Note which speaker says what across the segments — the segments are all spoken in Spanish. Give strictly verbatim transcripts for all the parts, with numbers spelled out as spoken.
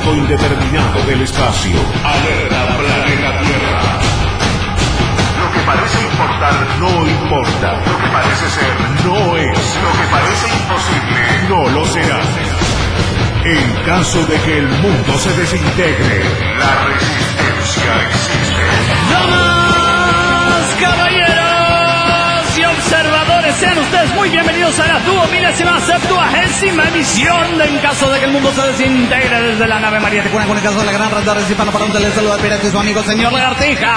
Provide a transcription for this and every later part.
Speaker 1: tiempo indeterminado del espacio. Alerta planeta Tierra. Lo que parece importar no importa. Lo que parece ser no es. Lo que parece imposible no lo será. En caso de que el mundo se desintegre, la resistencia existe.
Speaker 2: ¡Damas, caballeros y observadores! Sean ustedes muy bienvenidos a la duo milésima septuagésima emisión de En caso de que el mundo se desintegre desde la nave María Tecuna con el caso de la gran radar recipando para un telesaludo al pirata y su amigo señor Lagartija.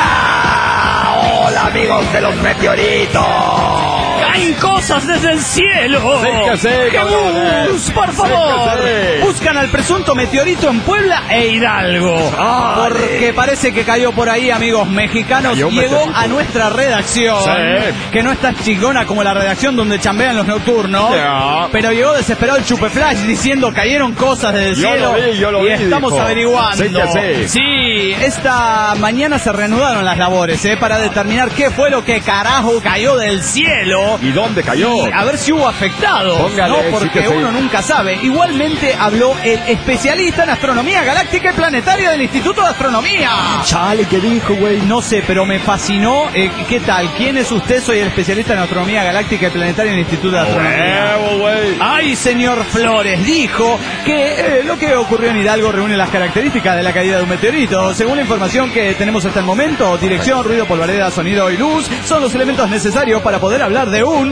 Speaker 3: ¡Ah! ¡Hola amigos de los meteoritos!
Speaker 2: ¡Caen cosas desde el cielo!
Speaker 3: Sí que sí,
Speaker 2: ¡Jesús, por favor!
Speaker 3: Sí que sí.
Speaker 2: Buscan al presunto meteorito en Puebla e Hidalgo.
Speaker 3: Ay.
Speaker 2: Porque parece que cayó por ahí, amigos mexicanos.
Speaker 3: Cayó un
Speaker 2: Llegó
Speaker 3: meteorito.
Speaker 2: a nuestra redacción.
Speaker 3: Sí.
Speaker 2: Que no está chingona como la redacción donde chambean los nocturnos.
Speaker 3: Ya.
Speaker 2: Pero llegó desesperado el Chupeflash diciendo cayeron cosas desde el
Speaker 3: Yo
Speaker 2: cielo.
Speaker 3: lo vi, yo lo
Speaker 2: y
Speaker 3: vi,
Speaker 2: estamos
Speaker 3: dijo.
Speaker 2: averiguando.
Speaker 3: Sí que sí.
Speaker 2: Sí, esta mañana se reanudaron las labores, ¿eh? Para determinar qué fue lo que carajo cayó del cielo.
Speaker 3: ¿Y dónde cayó?
Speaker 2: Y a ver si hubo afectados,
Speaker 3: Póngale,
Speaker 2: ¿no?
Speaker 3: sí
Speaker 2: Porque
Speaker 3: que sí.
Speaker 2: uno nunca sabe. Igualmente habló el especialista en astronomía galáctica y planetaria del Instituto de Astronomía.
Speaker 3: Chale, ¿qué dijo, güey?
Speaker 2: No sé, pero me fascinó. Eh, ¿Qué tal? ¿Quién es usted? Soy el especialista en astronomía galáctica y planetaria del Instituto de Astronomía.
Speaker 3: Huevo, güey.
Speaker 2: Ay, señor Flores, dijo que eh, lo que ocurrió en Hidalgo reúne las características de la caída de un meteorito. Según la información que tenemos hasta el momento, dirección, ruido, polvareda, sonido y luz son los elementos necesarios para poder hablar de un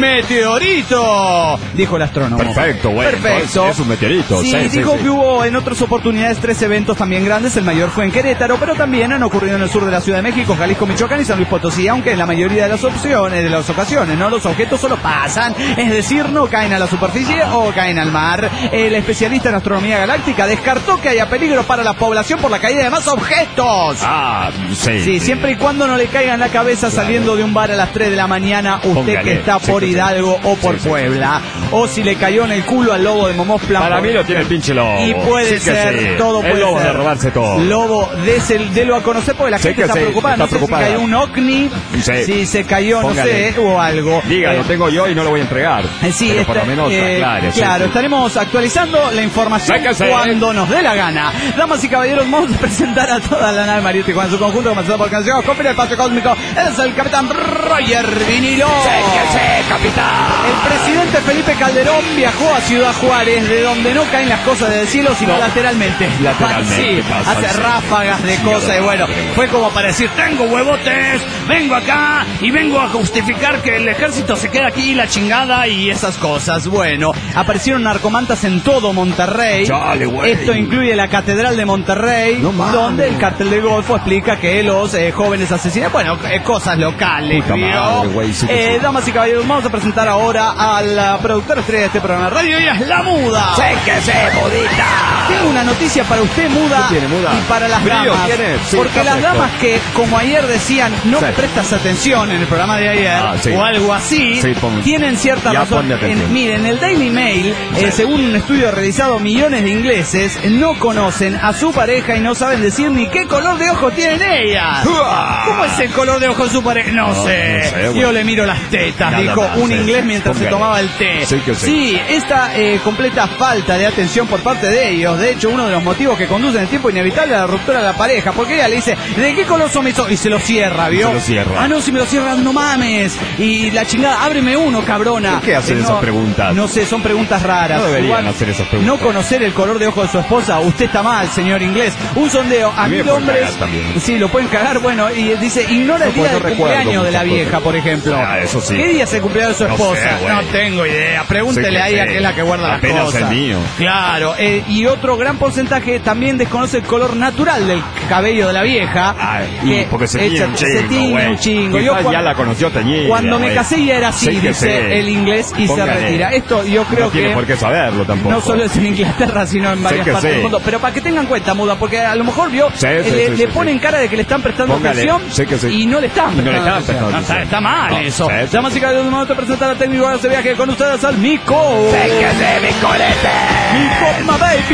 Speaker 2: meteorito, dijo el astrónomo.
Speaker 3: Perfecto, güey.
Speaker 2: Perfecto.
Speaker 3: Es un meteorito.
Speaker 2: Sí,
Speaker 3: Sí, sí,
Speaker 2: dijo
Speaker 3: sí.
Speaker 2: que hubo en otras oportunidades tres eventos también grandes. El mayor fue en Querétaro, pero también han ocurrido en el sur de la Ciudad de México, Jalisco, Michoacán y San Luis Potosí, aunque en la mayoría de las opciones, de las ocasiones, ¿no? Los objetos solo pasan, es decir, no caen a la superficie o caen al mar. El especialista en astronomía galáctica descartó que haya peligro para la población por la caída de más objetos.
Speaker 3: Ah, sí.
Speaker 2: Sí, siempre y cuando no le caiga en la cabeza saliendo de un bar a las tres de la mañana, usted
Speaker 3: Póngale,
Speaker 2: que está
Speaker 3: sí,
Speaker 2: por
Speaker 3: sí, sí.
Speaker 2: Hidalgo o por
Speaker 3: Sí, sí,
Speaker 2: Puebla, o si le cayó en el culo al lobo de Momosflan.
Speaker 3: Para
Speaker 2: por
Speaker 3: mí lo tiene el pinche lobo.
Speaker 2: Y puede
Speaker 3: Sí que
Speaker 2: ser,
Speaker 3: sí.
Speaker 2: todo
Speaker 3: El
Speaker 2: puede
Speaker 3: lobo
Speaker 2: ser.
Speaker 3: de robarse todo.
Speaker 2: Lobo, dese- délo a conocer porque la
Speaker 3: Sí
Speaker 2: gente
Speaker 3: que
Speaker 2: está
Speaker 3: sí,
Speaker 2: preocupada.
Speaker 3: está
Speaker 2: No sé
Speaker 3: preocupada.
Speaker 2: si cayó un ovni,
Speaker 3: Sí.
Speaker 2: si se cayó,
Speaker 3: Póngale.
Speaker 2: no sé, o algo.
Speaker 3: Diga,
Speaker 2: Eh,
Speaker 3: lo tengo yo y no lo voy a entregar.
Speaker 2: eh, Sí,
Speaker 3: Pero por
Speaker 2: está-
Speaker 3: lo menos
Speaker 2: eh,
Speaker 3: aclare, sí,
Speaker 2: claro,
Speaker 3: sí.
Speaker 2: estaremos actualizando la información
Speaker 3: Sí que sí.
Speaker 2: cuando nos dé la gana. Damas y caballeros, vamos a presentar a toda la nave marítima en su conjunto, comenzando por canción con el paso cósmico. Es el capitán Roger Vinilo.
Speaker 3: Sí que sí, capitán.
Speaker 2: El presidente Felipe Calderón viajó a Ciudad Juárez, de donde no caen las cosas del cielo, sino
Speaker 3: No.
Speaker 2: lateralmente.
Speaker 3: Lateralmente,
Speaker 2: Sí,
Speaker 3: pasa,
Speaker 2: hace
Speaker 3: sí.
Speaker 2: ráfagas de cosas y bueno, fue como para decir, tengo huevotes, vengo acá y vengo a justificar que el ejército se queda aquí, la chingada y esas cosas. Bueno, aparecieron narcomantas en todo Monterrey.
Speaker 3: Chale, güey.
Speaker 2: Esto incluye la Catedral de Monterrey,
Speaker 3: No mames.
Speaker 2: donde el cartel del Golfo explica que los eh, jóvenes asesinan, bueno, eh, cosas locales.
Speaker 3: Puta
Speaker 2: ¿vio?
Speaker 3: madre, güey, sí que
Speaker 2: Eh,
Speaker 3: sí.
Speaker 2: damas y caballeros, vamos a presentar ahora a la productora estrella de este programa de radio, ella es La Muda.
Speaker 3: Sí que sí, budita.
Speaker 2: Tengo una noticia para usted, Muda,
Speaker 3: ¿Qué tiene, Muda?
Speaker 2: y para las
Speaker 3: Brillo
Speaker 2: damas.
Speaker 3: tiene, sí,
Speaker 2: porque
Speaker 3: está
Speaker 2: las
Speaker 3: fresco.
Speaker 2: damas que, como ayer decían, no
Speaker 3: Sí.
Speaker 2: me prestas atención en el programa de ayer,
Speaker 3: Ah, sí.
Speaker 2: o algo así,
Speaker 3: Sí, pon-
Speaker 2: tienen cierta
Speaker 3: ya
Speaker 2: razón.
Speaker 3: ponle atención.
Speaker 2: En, miren, el Daily Mail,
Speaker 3: Sí.
Speaker 2: eh, según un estudio realizado, millones de ingleses no conocen a su pareja y no saben decir ni qué color de ojos tienen ellas.
Speaker 3: Uah.
Speaker 2: ¿Cómo es el color de ojos de su pareja? No,
Speaker 3: No,
Speaker 2: sé.
Speaker 3: no sé, güey.
Speaker 2: Yo le miro las tetas,
Speaker 3: Nada
Speaker 2: dijo
Speaker 3: más,
Speaker 2: un
Speaker 3: sí.
Speaker 2: inglés mientras se
Speaker 3: Póngale.
Speaker 2: tomaba el té.
Speaker 3: Sí que sí.
Speaker 2: Sí, esta eh, completa falta de atención por parte de ellos, de hecho, uno de los motivos que conducen el tiempo inevitable a la ruptura de la pareja, porque ella le dice, ¿de qué color son mis ojos? Y se lo cierra, ¿vio?
Speaker 3: Se lo cierra.
Speaker 2: Ah, no, si me lo cierras, no mames. Y la chingada, ábreme uno, cabrona.
Speaker 3: ¿Por qué hacen
Speaker 2: Eh, no,
Speaker 3: esas preguntas?
Speaker 2: No sé, son preguntas raras.
Speaker 3: No deberían
Speaker 2: Igual,
Speaker 3: hacer esas preguntas.
Speaker 2: No conocer el color de ojos de su esposa, usted está mal, señor inglés. Un sondeo a
Speaker 3: A mí me
Speaker 2: mil
Speaker 3: pueden
Speaker 2: hombres.
Speaker 3: cagar también.
Speaker 2: Sí, lo pueden cagar, bueno, y dice, ignora el
Speaker 3: No,
Speaker 2: día
Speaker 3: pues no
Speaker 2: del
Speaker 3: recuerdo
Speaker 2: cumpleaños de la
Speaker 3: muchas
Speaker 2: vieja,
Speaker 3: cosas.
Speaker 2: por ejemplo.
Speaker 3: Ah, eso sí.
Speaker 2: ¿Qué día es el cumpleaños de su
Speaker 3: No
Speaker 2: esposa?
Speaker 3: sé, güey.
Speaker 2: no tengo idea. Pregúntele
Speaker 3: Sí que
Speaker 2: a ella
Speaker 3: sé.
Speaker 2: que es la que guarda las
Speaker 3: Apenas
Speaker 2: cosas.
Speaker 3: el mío.
Speaker 2: Claro, eh, y otro gran porcentaje también desconoce el color natural del cabello de la vieja.
Speaker 3: Ay,
Speaker 2: que
Speaker 3: y porque se tiñe
Speaker 2: echa-
Speaker 3: un
Speaker 2: se
Speaker 3: chingo,
Speaker 2: tiñe
Speaker 3: güey.
Speaker 2: un chingo.
Speaker 3: Quizás
Speaker 2: Yo
Speaker 3: ya
Speaker 2: cuan-
Speaker 3: la conoció teñida,
Speaker 2: Cuando me
Speaker 3: güey.
Speaker 2: casé ya era así,
Speaker 3: Sí que
Speaker 2: dice
Speaker 3: sé.
Speaker 2: el inglés y
Speaker 3: Póngale.
Speaker 2: se retira. Esto yo creo
Speaker 3: No tiene
Speaker 2: que
Speaker 3: por qué saberlo tampoco.
Speaker 2: no solo es en Inglaterra, sino en varias
Speaker 3: que
Speaker 2: partes
Speaker 3: sí.
Speaker 2: del mundo. Pero para que tengan cuenta, Muda, porque a lo mejor vio,
Speaker 3: Sí,
Speaker 2: eh,
Speaker 3: sí,
Speaker 2: le,
Speaker 3: sí,
Speaker 2: le
Speaker 3: sí,
Speaker 2: ponen
Speaker 3: sí.
Speaker 2: cara de que le están prestando
Speaker 3: Póngale.
Speaker 2: atención
Speaker 3: Sí que sí.
Speaker 2: y no le están
Speaker 3: Y no le
Speaker 2: prestando
Speaker 3: están
Speaker 2: atención.
Speaker 3: prestando
Speaker 2: No, está,
Speaker 3: atención.
Speaker 2: está mal
Speaker 3: No,
Speaker 2: eso.
Speaker 3: sí, sí,
Speaker 2: Damas y
Speaker 3: sí.
Speaker 2: caballeros, momento de presentar al técnico de este viaje con ustedes al Mico.
Speaker 3: ¡Sí que sí, mi colete!
Speaker 2: Mico, my baby, Mico.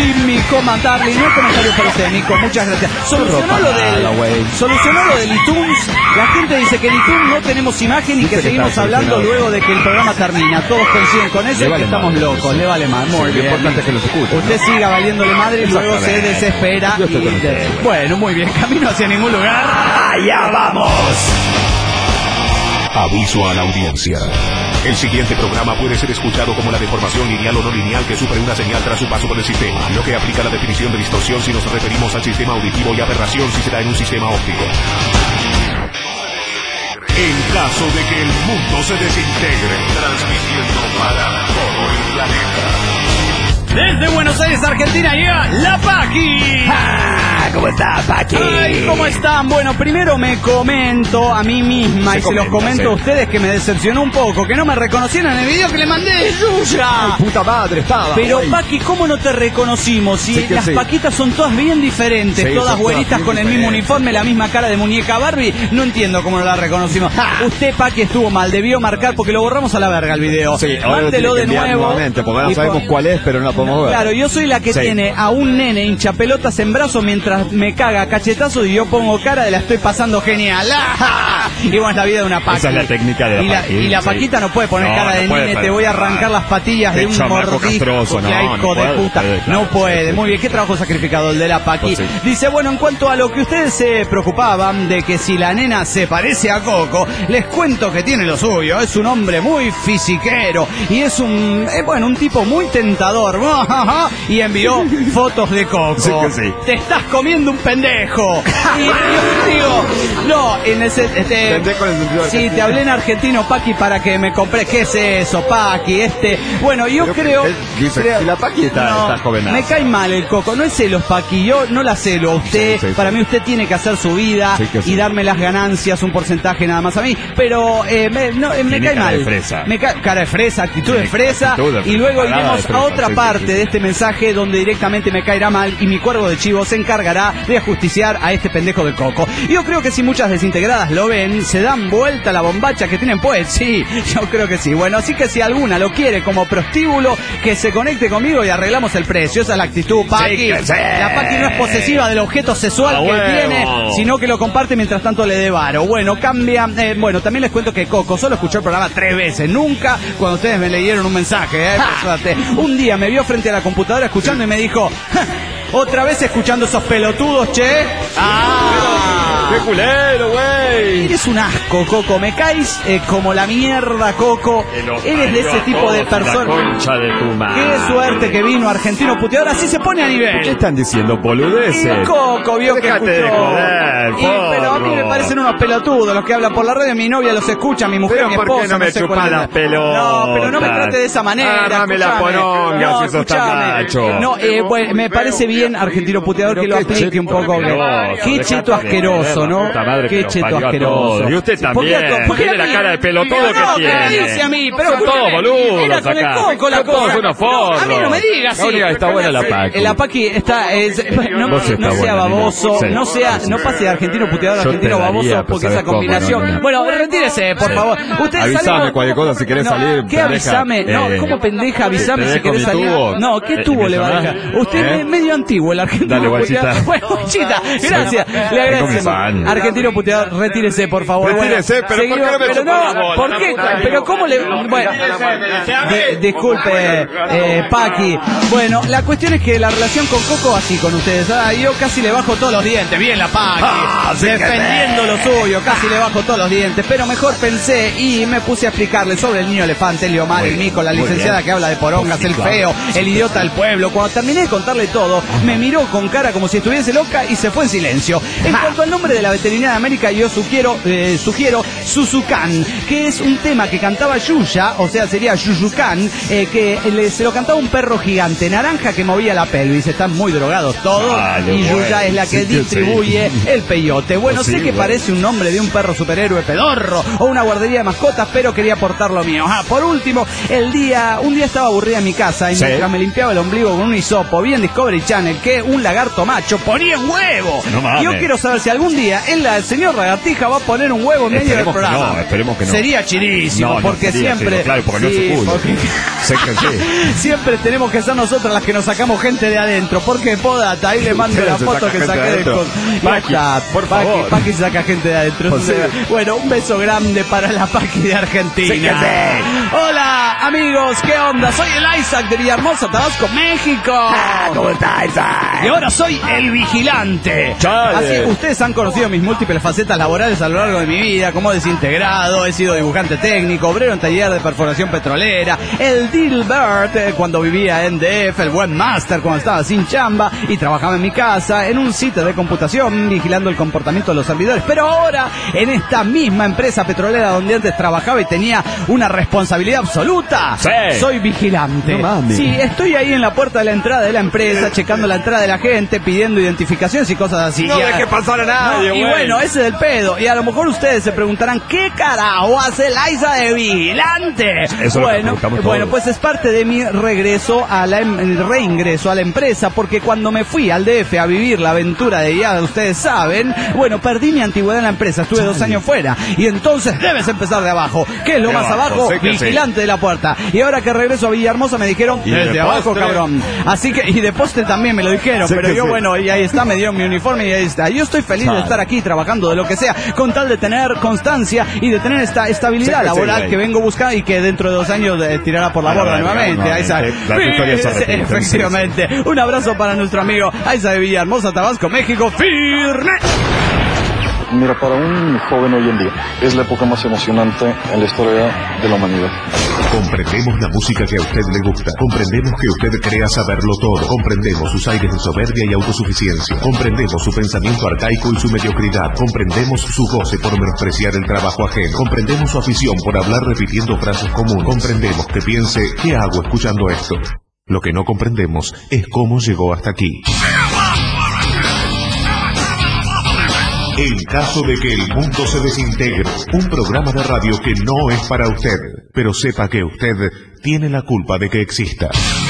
Speaker 2: Nico Mandarli, no hay comentario para usted, Nico, muchas gracias. Solucionó lo del, solucionó lo del iTunes. La gente dice que en iTunes no tenemos imagen y que seguimos hablando luego de que el programa termina. Todos coinciden con eso y que estamos locos, le vale más. Muy bien.
Speaker 4: Lo importante es que lo escuchen.
Speaker 2: Usted siga valiéndole madre y luego se desespera. Y, bueno, muy bien, camino hacia ningún lugar.
Speaker 3: ¡Allá vamos!
Speaker 1: Aviso a la audiencia. El siguiente programa puede ser escuchado como la deformación lineal o no lineal que sufre una señal tras su paso por el sistema, lo que aplica la definición de distorsión si nos referimos al sistema auditivo y aberración si se da en un sistema óptico. En caso de que el mundo se desintegre, transmitiendo para todo el planeta.
Speaker 2: Desde Buenos Aires, Argentina, llega la Paqui.
Speaker 3: ¡Ah! ¿Cómo está, Paqui?
Speaker 2: Ay, ¿cómo están? Bueno, primero me comento a mí misma se y comenta, se los comento sí. a ustedes que me decepcionó un poco, que no me reconocieron en el video que le mandé de Yuya.
Speaker 4: Ay, puta madre, estaba.
Speaker 2: Pero,
Speaker 4: ay.
Speaker 2: Paqui, ¿cómo no te reconocimos? Si sí las sí. Paquitas son todas bien diferentes, sí, todas güeritas con el mismo uniforme, la misma cara de muñeca Barbie, no entiendo cómo no la reconocimos. ¡Ja! Usted, Paqui, estuvo mal, debió marcar porque lo borramos a la verga el video.
Speaker 4: Sí, mándelo de nuevo. Nuevamente, porque no sabemos cuál es, pero no la podemos ver.
Speaker 2: Claro, yo soy la que sí. tiene a un nene hincha pelotas en brazos mientras me caga cachetazos y yo pongo cara de la estoy pasando genial. Y bueno, es la vida de una Paqui.
Speaker 4: Esa es la técnica de la
Speaker 2: y la,
Speaker 4: Paqui.
Speaker 2: Y la Paquita sí. no puede poner no, cara de no nene, te voy a arrancar las patillas de, de un mordisco. No, hijo no de puede, puta. Puede, claro, no puede. Sí, muy bien, qué trabajo sacrificado el de la Paqui. Pues sí. Dice, bueno, en cuanto a lo que ustedes se preocupaban de que si la nena se parece a Coco, les cuento que tiene lo suyo. Es un hombre muy fisiquero y es un, eh, bueno, un tipo muy tentador. Y envió fotos de Coco.
Speaker 4: Sí que sí.
Speaker 2: Te estás comiendo un pendejo. Y yo digo, no, en ese, este,
Speaker 4: pendejo en el sentido
Speaker 2: sí, te hablé en argentino, Paqui, para que me compres. ¿Qué es eso, Paqui? Este, bueno, yo
Speaker 4: Pero
Speaker 2: creo,
Speaker 4: él dice,
Speaker 2: creo
Speaker 4: si la Paqui está,
Speaker 2: no,
Speaker 4: está jovenaza.
Speaker 2: Me cae mal el Coco, no es celos, Paqui, yo no la celo a usted, sí, sí, para sí. mí usted tiene que hacer su vida sí sí. y darme las ganancias, un porcentaje nada más a mí, pero eh, me, no, eh, me cae
Speaker 4: cara
Speaker 2: mal.
Speaker 4: De fresa.
Speaker 2: Me ca cara de fresa, actitud
Speaker 4: tiene
Speaker 2: de fresa,
Speaker 4: actitud de fresa.
Speaker 2: Y luego
Speaker 4: Parada
Speaker 2: iremos
Speaker 4: fresa,
Speaker 2: a otra
Speaker 4: sí,
Speaker 2: parte
Speaker 4: sí, sí.
Speaker 2: de este mensaje donde directamente me caerá mal y mi cuervo de chivo se encargará de ajusticiar a este pendejo del Coco. Yo creo que si muchas desintegradas lo ven, se dan vuelta la bombacha que tienen pues, sí, yo creo que sí. Bueno, así que si alguna lo quiere como prostíbulo, que se conecte conmigo y arreglamos el precio. Esa es la actitud, Paqui. Sí, sí. La Paqui no es posesiva del objeto sexual ah, que bueno. tiene, sino que lo comparte mientras tanto le dé varo. Bueno, cambia, eh, bueno, también les cuento que Coco solo escuchó el programa tres veces, nunca cuando ustedes me leyeron un mensaje, eh, un día me vio frente a la computadora escuchando y me dijo, otra vez escuchando esos pelotudos, che. Ah,
Speaker 4: ¡qué culero, güey!
Speaker 2: Eres un asco, Coco. Me caes eh, como la mierda, Coco. Eres de ese tipo de persona.
Speaker 4: Concha de tu madre.
Speaker 2: Qué suerte que vino argentino puteador. Así se pone a nivel.
Speaker 4: ¿Qué están diciendo, boludeces?
Speaker 2: Coco vio que escuchó.
Speaker 4: De joder,
Speaker 2: y, pero a mí me parecen unos pelotudos los que hablan por la radio. Mi novia los escucha, mi mujer,
Speaker 4: pero
Speaker 2: mi
Speaker 4: ¿por
Speaker 2: esposa.
Speaker 4: qué no me
Speaker 2: no sé
Speaker 4: chupan las pelotas?
Speaker 2: No, pero no me trate de esa manera.
Speaker 4: Dame la poronga
Speaker 2: no,
Speaker 4: si sos tan macho.
Speaker 2: No, eh, bueno, me parece bien argentino puteador que lo aplique un poco. Qué cheto asqueroso, ¿no? Qué cheto asqueroso.
Speaker 4: Y usted también. Tiene la cara de pelotudo que tiene.
Speaker 2: ¿Qué dice a mí? Pero
Speaker 4: son todos boludos acá.
Speaker 2: Con la
Speaker 4: todos unos forros.
Speaker 2: A mí no me digas así.
Speaker 4: Está buena la Paqui.
Speaker 2: La Paqui está, es, no, no sea baboso, no sea, no pase de argentino puteador a argentino baboso, porque esa combinación. Bueno, retírese, por favor. Usted
Speaker 4: avísame cualquier cosa si querés salir.
Speaker 2: ¿Qué avísame? No, ¿cómo pendeja? Avísame si querés salir. No, ¿qué tubo le va a dejar? Usted es medio antiguo, el argentino.
Speaker 4: Dale, guachita.
Speaker 2: Bueno, guachita, gracias. Le agradecemos. Argentino puteador, retírese, por favor.
Speaker 4: Retírese, pero ¿por qué no me
Speaker 2: Pero no, ¿por qué? Pero ¿cómo le...? Bueno, disculpe, eh, Paqui. Bueno, la cuestión es que la relación con Coco así con ustedes. Ah, yo casi le bajo todos los dientes. Bien la Paqui. Ah, defendiendo lo suyo. Casi le bajo todos los dientes. Pero mejor pensé y me puse a explicarle sobre el niño elefante, el Liomar, el Mico, la licenciada que habla de porongas, el feo, el idiota del pueblo. Cuando terminé de contarle todo, me miró con cara como si estuviese loca y se fue en silencio. En cuanto al nombre de la veterinaria de América, yo sugiero, eh, sugiero Suzukan, que es un tema que cantaba Yuya, o sea, sería Yuyukan, eh, que le, se lo cantaba un perro gigante, naranja, que movía la pelvis. Están muy drogados todos. Vale, y Yuya bueno, es la que sí, distribuye sí. el peyote. Bueno, sí, sé que bueno. parece un nombre de un perro superhéroe pedorro o una guardería de mascotas, pero quería aportar lo mío. Ah, por último, el día, un día estaba aburrida en mi casa y sí. mientras me limpiaba el ombligo con un hisopo, vi en Discovery Channel que un lagarto macho ponía un huevo. No mames. Yo quiero saber si algún día día el, el señor Lagartija va a poner un huevo en medio del programa.
Speaker 4: No, esperemos que no.
Speaker 2: Sería chirísimo,
Speaker 4: no, no
Speaker 2: porque
Speaker 4: sería,
Speaker 2: siempre...
Speaker 4: sí, claro, porque
Speaker 2: sí,
Speaker 4: no es su culo.
Speaker 2: porque...
Speaker 4: Sé que sí.
Speaker 2: Siempre tenemos que ser nosotras las que nos sacamos gente de adentro. Porque Podata, ahí le mando la foto que saqué de con...
Speaker 4: Paqui, por
Speaker 2: Paqui,
Speaker 4: favor.
Speaker 2: Paqui saca gente de adentro.
Speaker 4: Pues sí.
Speaker 2: Bueno, un beso grande para la Paqui de Argentina.
Speaker 4: Sí que sí.
Speaker 2: Hola, amigos, ¿qué onda? Soy el Isaac de Villahermosa, Tabasco, México.
Speaker 3: Ah, ¿cómo está, Isaac?
Speaker 2: Y ahora soy el vigilante.
Speaker 4: Chale.
Speaker 2: Así, ustedes han conocido mis múltiples facetas laborales a lo largo de mi vida, como desintegrado, he sido dibujante técnico, obrero en taller de perforación petrolera, el Dilbert eh, cuando vivía en D F, el webmaster cuando estaba sin chamba y trabajaba en mi casa, en un sitio de computación, vigilando el comportamiento de los servidores. Pero ahora, en esta misma empresa petrolera donde antes trabajaba y tenía una responsabilidad absoluta,
Speaker 4: sí.
Speaker 2: soy vigilante.
Speaker 4: No mames.
Speaker 2: Sí, estoy ahí en la puerta de la entrada de la empresa, checando la entrada de la gente, pidiendo identificaciones y cosas así.
Speaker 4: No
Speaker 2: Y a-
Speaker 4: deje pasar a nadie,
Speaker 2: no, y
Speaker 4: güey.
Speaker 2: bueno, ese es el pedo. Y a lo mejor ustedes se preguntarán, ¿qué carajo hace Liza de vigilante?
Speaker 4: Eso es lo que
Speaker 2: bueno,
Speaker 4: preguntamos
Speaker 2: bueno,
Speaker 4: todos.
Speaker 2: pues es parte de mi regreso a la em- el reingreso a la empresa, porque cuando me fui al D F a vivir la aventura de ya ustedes saben, bueno, perdí mi antigüedad en la empresa, estuve dos años fuera, y entonces debes empezar de abajo. ¿Qué es lo
Speaker 4: De
Speaker 2: más
Speaker 4: abajo,
Speaker 2: abajo?
Speaker 4: sé que sí.
Speaker 2: Vigilante de la puerta. Y ahora que regreso a Villahermosa me dijeron,
Speaker 4: Y
Speaker 2: desde
Speaker 4: de
Speaker 2: abajo,
Speaker 4: postre.
Speaker 2: cabrón. Así que, y de postre también me lo dijeron,
Speaker 4: Sé
Speaker 2: pero
Speaker 4: que
Speaker 2: yo,
Speaker 4: sí.
Speaker 2: bueno, y ahí está, me dieron mi uniforme y ahí está. Yo estoy feliz de
Speaker 4: Chale.
Speaker 2: estar aquí trabajando de lo que sea, con tal de tener constancia y de tener esta estabilidad
Speaker 4: Sí que sí,
Speaker 2: laboral
Speaker 4: güey.
Speaker 2: que vengo buscando y que dentro de dos años eh, tirará por la
Speaker 4: A la
Speaker 2: borda
Speaker 4: verga,
Speaker 2: nuevamente. Ahí está.
Speaker 4: nuevamente. La victoria se repite.
Speaker 2: Efectivamente. Un abrazo para nuestro amigo Aiza de Villahermosa, Tabasco, México. ¡Firme!
Speaker 5: Mira, para un joven hoy en día es la época más emocionante en la historia de la humanidad.
Speaker 1: Comprendemos la música que a usted le gusta. Comprendemos que usted crea saberlo todo. Comprendemos sus aires de soberbia y autosuficiencia. Comprendemos su pensamiento arcaico y su mediocridad. Comprendemos su goce por menospreciar el trabajo ajeno. Comprendemos su afición por hablar repitiendo frases comunes. Comprendemos que piense, ¿qué hago escuchando esto? Lo que no comprendemos es cómo llegó hasta aquí. En caso de que el mundo se desintegre, un programa de radio que no es para usted, pero sepa que usted tiene la culpa de que exista.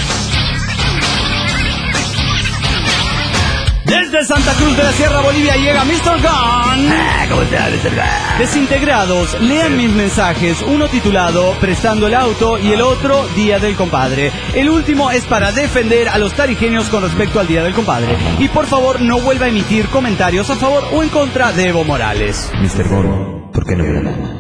Speaker 2: Desde Santa Cruz de la Sierra, Bolivia, llega mister Gun.
Speaker 3: Ah, ¿cómo está, mister Gun?
Speaker 2: Desintegrados, lean mis mensajes, uno titulado Prestando el auto y el otro Día del Compadre. El último es para defender a los tarigenios con respecto al Día del Compadre. Y por favor no vuelva a emitir comentarios a favor o en contra de Evo Morales.
Speaker 3: mister Gun, ¿por qué no viene nada?